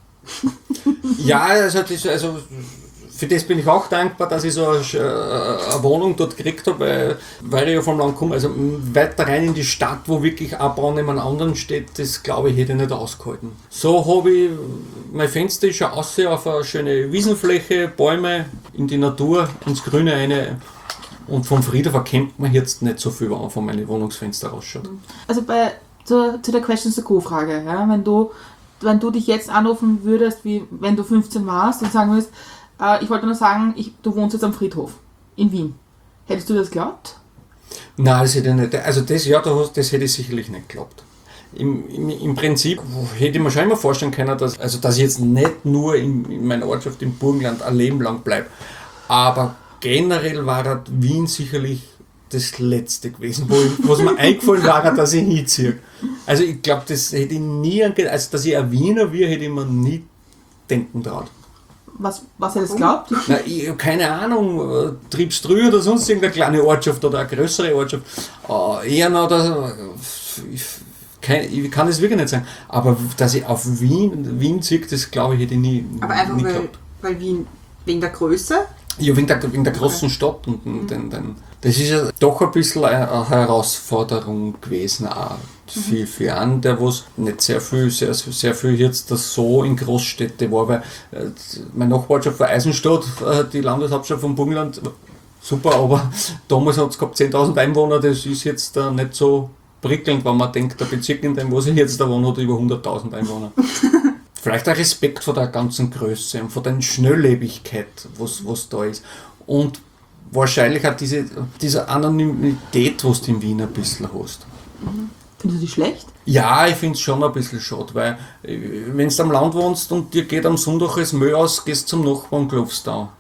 Ja, also, das, also für das bin ich auch dankbar, dass ich so eine, eine Wohnung dort gekriegt habe, weil, weil ich ja vom Land komme. Also weiter rein in die Stadt, wo wirklich ein Bau neben einem anderen steht, das glaube ich, hätte ich nicht ausgehalten. So habe ich, mein Fenster ist schon aussehen auf eine schöne Wiesenfläche, Bäume, in die Natur, ins Grüne eine. Und vom Friedhof erkennt man jetzt nicht so viel, wenn man von meinen Wohnungsfenster rausschaut. Also bei, zu, zu der Questions to Go Frage, ja, wenn du, wenn du dich jetzt anrufen würdest, wie wenn du fünfzehn warst und sagen würdest, äh, ich wollte nur sagen, ich, du wohnst jetzt am Friedhof in Wien. Hättest du das geglaubt? Nein, das hätte ich nicht. Also das, ja, das hätte ich sicherlich nicht geglaubt. Im, im, Im Prinzip hätte ich mir schon immer vorstellen können, dass, also dass ich jetzt nicht nur in, in meiner Ortschaft im Burgenland ein Leben lang bleibe. Aber generell war halt Wien sicherlich das Letzte gewesen, wo ich, was mir eingefallen war, dass ich hinziehe. Also ich glaube, das hätte ich nie, also dass ich ein Wiener wäre, hätte ich mir nie denken traut. Was, was hättest du geglaubt? Na, ich habe keine Ahnung, Triebstrü oder sonst irgendeine kleine Ortschaft oder eine größere Ortschaft. Äh, eher noch, dass, ich, kein, ich kann es wirklich nicht sagen, aber dass ich auf Wien, Wien ziehe, das glaube ich hätte ich nie, Aber einfach nie weil, geglaubt. weil Wien wegen der Größe. Ja, wegen der, wegen der großen Stadt. Und, und den, den, das ist ja doch ein bisschen eine Herausforderung gewesen, auch für, für einen, der was nicht sehr viel, sehr, sehr viel jetzt das so in Großstädte war, weil äh, meine Nachbarschaft war Eisenstadt, äh, die Landeshauptstadt von Burgenland, super, aber damals hat es gehabt zehntausend Einwohner, das ist jetzt äh, nicht so prickelnd, wenn man denkt, der Bezirk, in dem was ich jetzt da wohne, hat über hunderttausend Einwohner. Vielleicht auch Respekt vor der ganzen Größe und vor der Schnelllebigkeit, was, was da ist. Und wahrscheinlich auch diese, diese Anonymität, was du in Wien ein bisschen hast. Findest du die schlecht? Ja, ich finde es schon ein bisschen schade, weil wenn du am Land wohnst und dir geht am Sonntag das Müll aus, gehst zum Nachbarn und klopfst da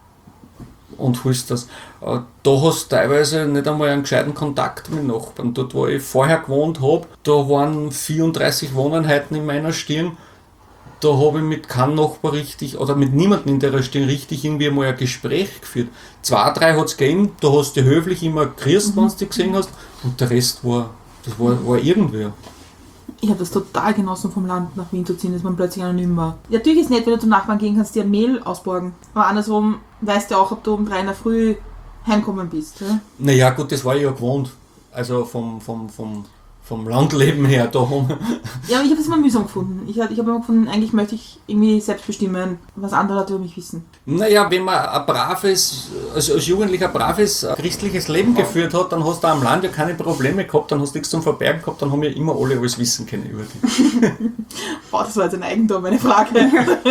und holst das. Da hast du teilweise nicht einmal einen gescheiten Kontakt mit Nachbarn. Dort, wo ich vorher gewohnt habe, da waren vierunddreißig Wohneinheiten in meiner Stirn. Da habe ich mit keinem Nachbar richtig, oder mit niemandem in der Stirn richtig irgendwie mal ein Gespräch geführt. Zwei, drei hat es gegeben, da hast du höflich immer grüßt, wenn du dich gesehen hast, und der Rest war, das war, war irgendwer. Ich habe das total genossen, vom Land nach Wien zu ziehen, dass man plötzlich anonym war. Ja, natürlich ist es nett, wenn du zum Nachbarn gehen kannst, dir ein Mehl ausborgen. Aber andersrum weißt du auch, ob du um drei in der Früh heimgekommen bist. Ja? Naja, gut, das war ich ja gewohnt. Also vom, vom, vom, vom Landleben her da. Ja, aber ich habe es immer mühsam gefunden. Ich habe ich hab immer gefunden, eigentlich möchte ich irgendwie selbst bestimmen, was andere Leute über mich wissen. Naja, wenn man ein braves, also als Jugendlicher ein braves christliches Leben geführt hat, dann hast du am Land ja keine Probleme gehabt, dann hast du nichts zum Verbergen gehabt, dann haben ja immer alle alles wissen können über dich. Boah, das war jetzt ein Eigentum, meine Frage.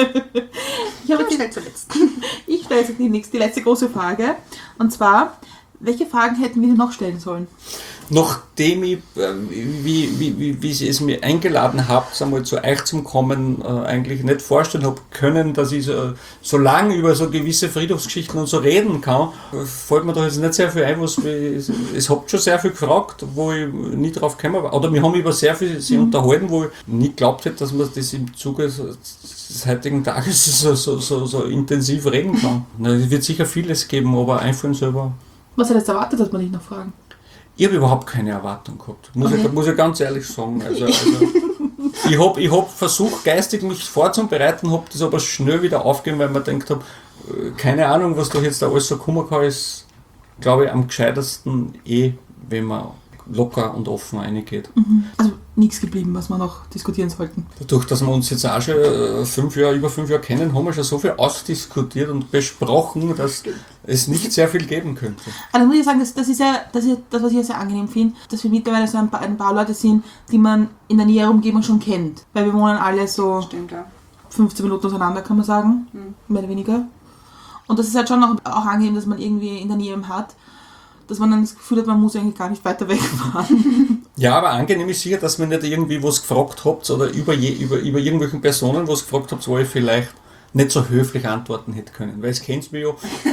ich habe schnell jetzt zuletzt. die, ich stelle jetzt die, nächste, die letzte große Frage. Und zwar, welche Fragen hätten wir noch stellen sollen? nachdem ich, äh, wie, wie, wie, wie Sie es mir eingeladen habt, einmal zu euch zum Kommen, äh, eigentlich nicht vorstellen habe können, dass ich so, so lange über so gewisse Friedhofsgeschichten und so reden kann, fällt mir da jetzt nicht sehr viel ein, was es, es habt schon sehr viel gefragt, wo ich nie drauf gekommen war. Oder wir haben über sehr viel sich mhm. unterhalten, wo ich nie geglaubt hätte, dass man das im Zuge des heutigen Tages so, so, so, so intensiv reden kann. Na, es wird sicher vieles geben, aber einfallen selber. Was hat jetzt erwartet, dass man dich noch fragen? Ich habe überhaupt keine Erwartung gehabt, muss, okay. ich, muss ich ganz ehrlich sagen. Also, also, ich habe ich hab versucht, geistig mich vorzubereiten, habe das aber schnell wieder aufgegeben, weil man denkt habe, keine Ahnung, was da jetzt da alles so kommen kann, ist, glaube ich, am gescheitersten eh, wenn man locker und offen reingeht. Mhm. Also nichts geblieben, was wir noch diskutieren sollten. Dadurch, dass wir uns jetzt auch schon fünf Jahre, über fünf Jahre kennen, haben wir schon so viel ausdiskutiert und besprochen, dass es nicht sehr viel geben könnte. Also muss ich sagen, das, das ist ja das, ist das, was ich ja sehr angenehm finde, dass wir mittlerweile so ein paar, ein paar Leute sind, die man in der näheren Umgebung schon kennt. Weil wir wohnen alle so Stimmt, ja. fünfzehn Minuten auseinander, kann man sagen. Mhm. Mehr oder weniger. Und das ist halt schon auch, auch angenehm, dass man irgendwie in der Nähe hat, dass man dann das Gefühl hat, man muss eigentlich gar nicht weiter wegfahren. Ja, aber angenehm ist sicher, dass man nicht irgendwie was gefragt habt oder über, je, über, über irgendwelchen Personen was gefragt habt, wo ich vielleicht nicht so höflich antworten hätte können. Weil es kennt mich ja.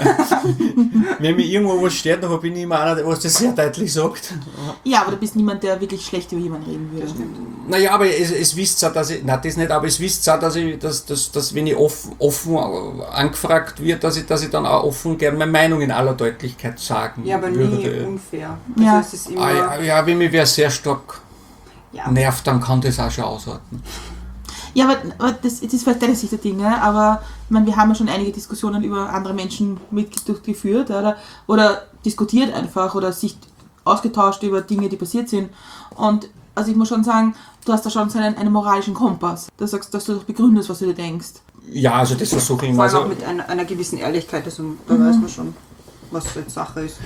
Wenn mir irgendwo was steht, dann bin ich immer einer, der was das sehr deutlich sagt. Ja, aber du bist niemand, der wirklich schlecht über jemanden reden würde. Naja, aber es, es wisst auch, dass ich, nein, das nicht, aber es wisst auch, dass ich, dass, dass, dass wenn ich offen, offen angefragt wird, dass ich, dass ich dann auch offen gerne meine Meinung in aller Deutlichkeit sagen Ja, aber würde. nie unfair. Ja. Also es ist immer ah, ja, ja, wenn mich wer sehr stark ja. nervt, dann kann das auch schon aushalten. Ja, aber, aber das, das ist vielleicht deine Sicht der Dinge, aber ich meine, wir haben ja schon einige Diskussionen über andere Menschen mitgeführt oder, oder diskutiert einfach oder sich ausgetauscht über Dinge, die passiert sind. Und also ich muss schon sagen, du hast da schon so einen, einen moralischen Kompass. Du sagst, dass du doch begründest, was du dir denkst. Ja, also das versuche ich Vor immer. allem auch Also, mit einer, einer gewissen Ehrlichkeit, also da mhm. weiß man schon, was jetzt Sache ist.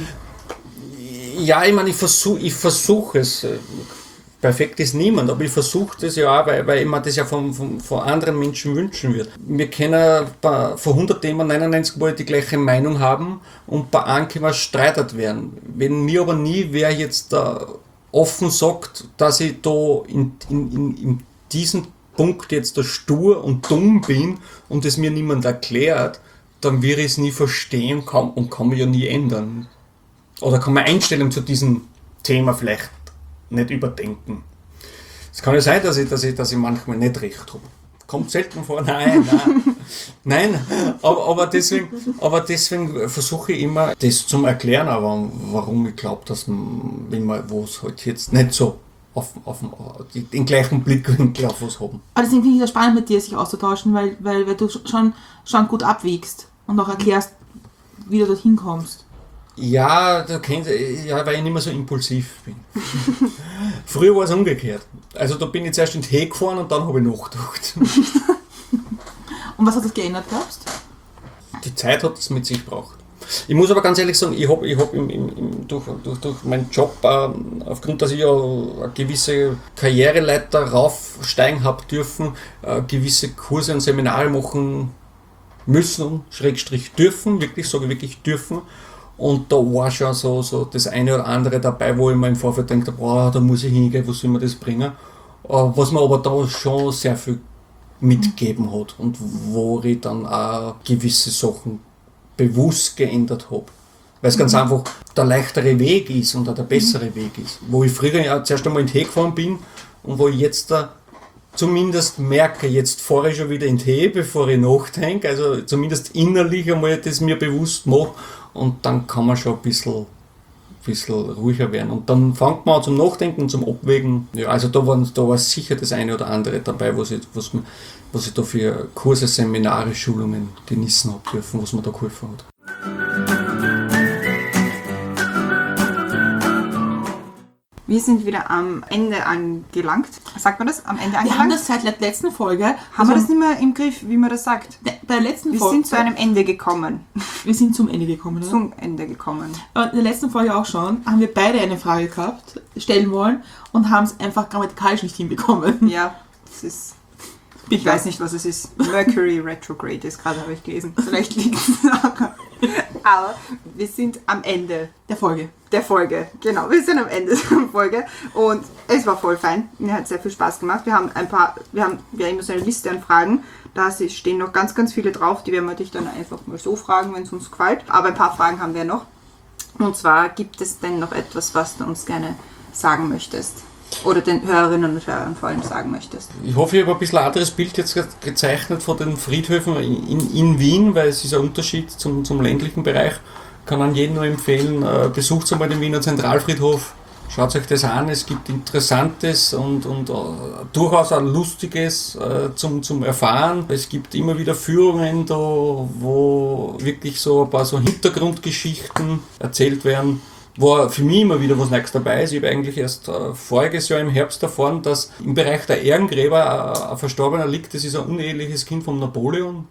ja, ich meine, ich versuche ich versuch es. Perfekt ist niemand, aber ich versuche das ja auch, weil, weil ich mir das ja von, von, von anderen Menschen wünschen würde. Wir können bei, von hundert Themen neunundneunzig Mal die gleiche Meinung haben und bei einem können wir streitert werden. Wenn mir aber nie wer jetzt da offen sagt, dass ich da in, in, in, in diesem Punkt jetzt da stur und dumm bin und es mir niemand erklärt, dann wird ich es nie verstehen kann, und kann mich ja nie ändern. Oder kann meine Einstellung zu diesem Thema vielleicht nicht überdenken. Es kann ja sein, dass ich, dass ich, dass ich manchmal nicht recht habe. Kommt selten vor, nein, nein. Nein, aber, aber deswegen, aber deswegen versuche ich immer, das zum Erklären, aber warum ich glaube, dass man, wenn man was halt jetzt nicht so auf, auf, auf den gleichen Blickwinkel auf was haben. Aber deswegen finde ich das spannend, mit dir sich auszutauschen, weil, weil, weil du schon, schon gut abwiegst und auch erklärst, wie du dorthin kommst. Ja, du kennst, ja, weil ich nicht mehr so impulsiv bin. Früher war es umgekehrt. Also da bin ich zuerst in den Tee gefahren und dann habe ich nachgedacht. Und was hat das geändert, glaubst du? Die Zeit hat es mit sich gebracht. Ich muss aber ganz ehrlich sagen, ich habe ich hab im, im, im, durch, durch, durch meinen Job, äh, aufgrund, dass ich ja eine gewisse Karriereleiter raufsteigen habe dürfen, äh, gewisse Kurse und Seminare machen müssen, Schrägstrich dürfen, wirklich sage ich wirklich dürfen. Und da war schon so, so das eine oder andere dabei, wo ich mir im Vorfeld denke, boah, da muss ich hingehen, wo soll mir das bringen? Was mir aber da schon sehr viel mitgegeben hat und wo ich dann auch gewisse Sachen bewusst geändert habe. Weil es ganz mhm. einfach der leichtere Weg ist und auch der bessere mhm. Weg ist. Wo ich früher ja zuerst einmal in den Tee gefahren bin und wo ich jetzt da zumindest merke, jetzt fahre ich schon wieder in den Tee, bevor ich nachdenke, also zumindest innerlich einmal das mir bewusst mache. Und dann kann man schon ein bisschen, bisschen ruhiger werden. Und dann fängt man an zum Nachdenken und zum Abwägen. Ja, also da war, da war sicher das eine oder andere dabei, was ich, was, was ich da für Kurse, Seminare, Schulungen genießen habe dürfen, was mir da geholfen hat. Wir sind wieder am Ende angelangt. Sagt man das? Am Ende angelangt? Wir haben das seit der letzten Folge. Haben also wir das nicht mehr im Griff, wie man das sagt? Bei der letzten wir Folge. sind zu einem Ende gekommen. Wir sind zum Ende gekommen, oder? Zum Ende gekommen. Aber in der letzten Folge auch schon, haben wir beide eine Frage gehabt, stellen wollen und haben es einfach grammatikalisch nicht hinbekommen. Ja, das ist... Ich weiß nicht, was es ist. Mercury Retrograde ist gerade, habe ich gelesen. Vielleicht liegt es daran. Aber wir sind am Ende Der Folge. der Folge. Genau, wir sind am Ende der Folge und es war voll fein. Mir hat sehr viel Spaß gemacht. Wir haben ein paar, wir haben wir haben immer so eine Liste an Fragen. Da stehen noch ganz, ganz viele drauf. Die werden wir dich dann einfach mal so fragen, wenn es uns gefällt. Aber ein paar Fragen haben wir noch. Und zwar, gibt es denn noch etwas, was du uns gerne sagen möchtest? Oder den Hörerinnen und Hörern vor allem sagen möchtest? Ich hoffe, ich habe ein bisschen ein anderes Bild jetzt ge- gezeichnet von den Friedhöfen in, in, in Wien, weil es ist ein Unterschied zum, zum ländlichen Bereich. Ich kann an jeden nur empfehlen, äh, besucht einmal den Wiener Zentralfriedhof, schaut euch das an, es gibt Interessantes und, und äh, durchaus auch Lustiges äh, zum, zum Erfahren. Es gibt immer wieder Führungen da, wo wirklich so ein paar so Hintergrundgeschichten erzählt werden. War für mich immer wieder was Neues dabei ist. Ich habe eigentlich erst äh, voriges Jahr im Herbst erfahren, dass im Bereich der Ehrengräber äh, ein Verstorbener liegt, das ist ein uneheliches Kind von Napoleon.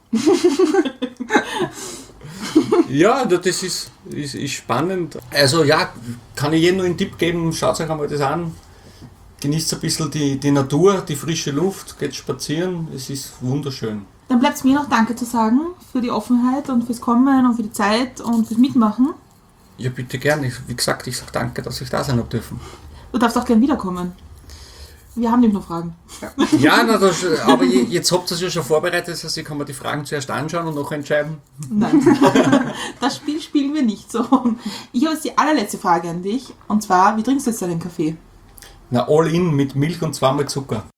Ja, das ist, ist, ist spannend. Also ja, kann ich jedem nur einen Tipp geben, schaut euch einmal das an. Genießt ein bisschen die, die Natur, die frische Luft, geht spazieren, es ist wunderschön. Dann bleibt es mir noch Danke zu sagen für die Offenheit und fürs Kommen und für die Zeit und fürs Mitmachen. Ja, bitte gerne. Wie gesagt, ich sage danke, dass ich da sein habe dürfen. Du darfst auch gern wiederkommen. Wir haben nämlich noch Fragen. Ja, na, das, aber je- jetzt habt ihr es ja schon vorbereitet, das heißt, ich kann mir die Fragen zuerst anschauen und noch entscheiden. Nein, das Spiel spielen wir nicht so. Ich habe jetzt die allerletzte Frage an dich. Und zwar, wie trinkst du jetzt deinen Kaffee? Na, all in mit Milch und zweimal Zucker.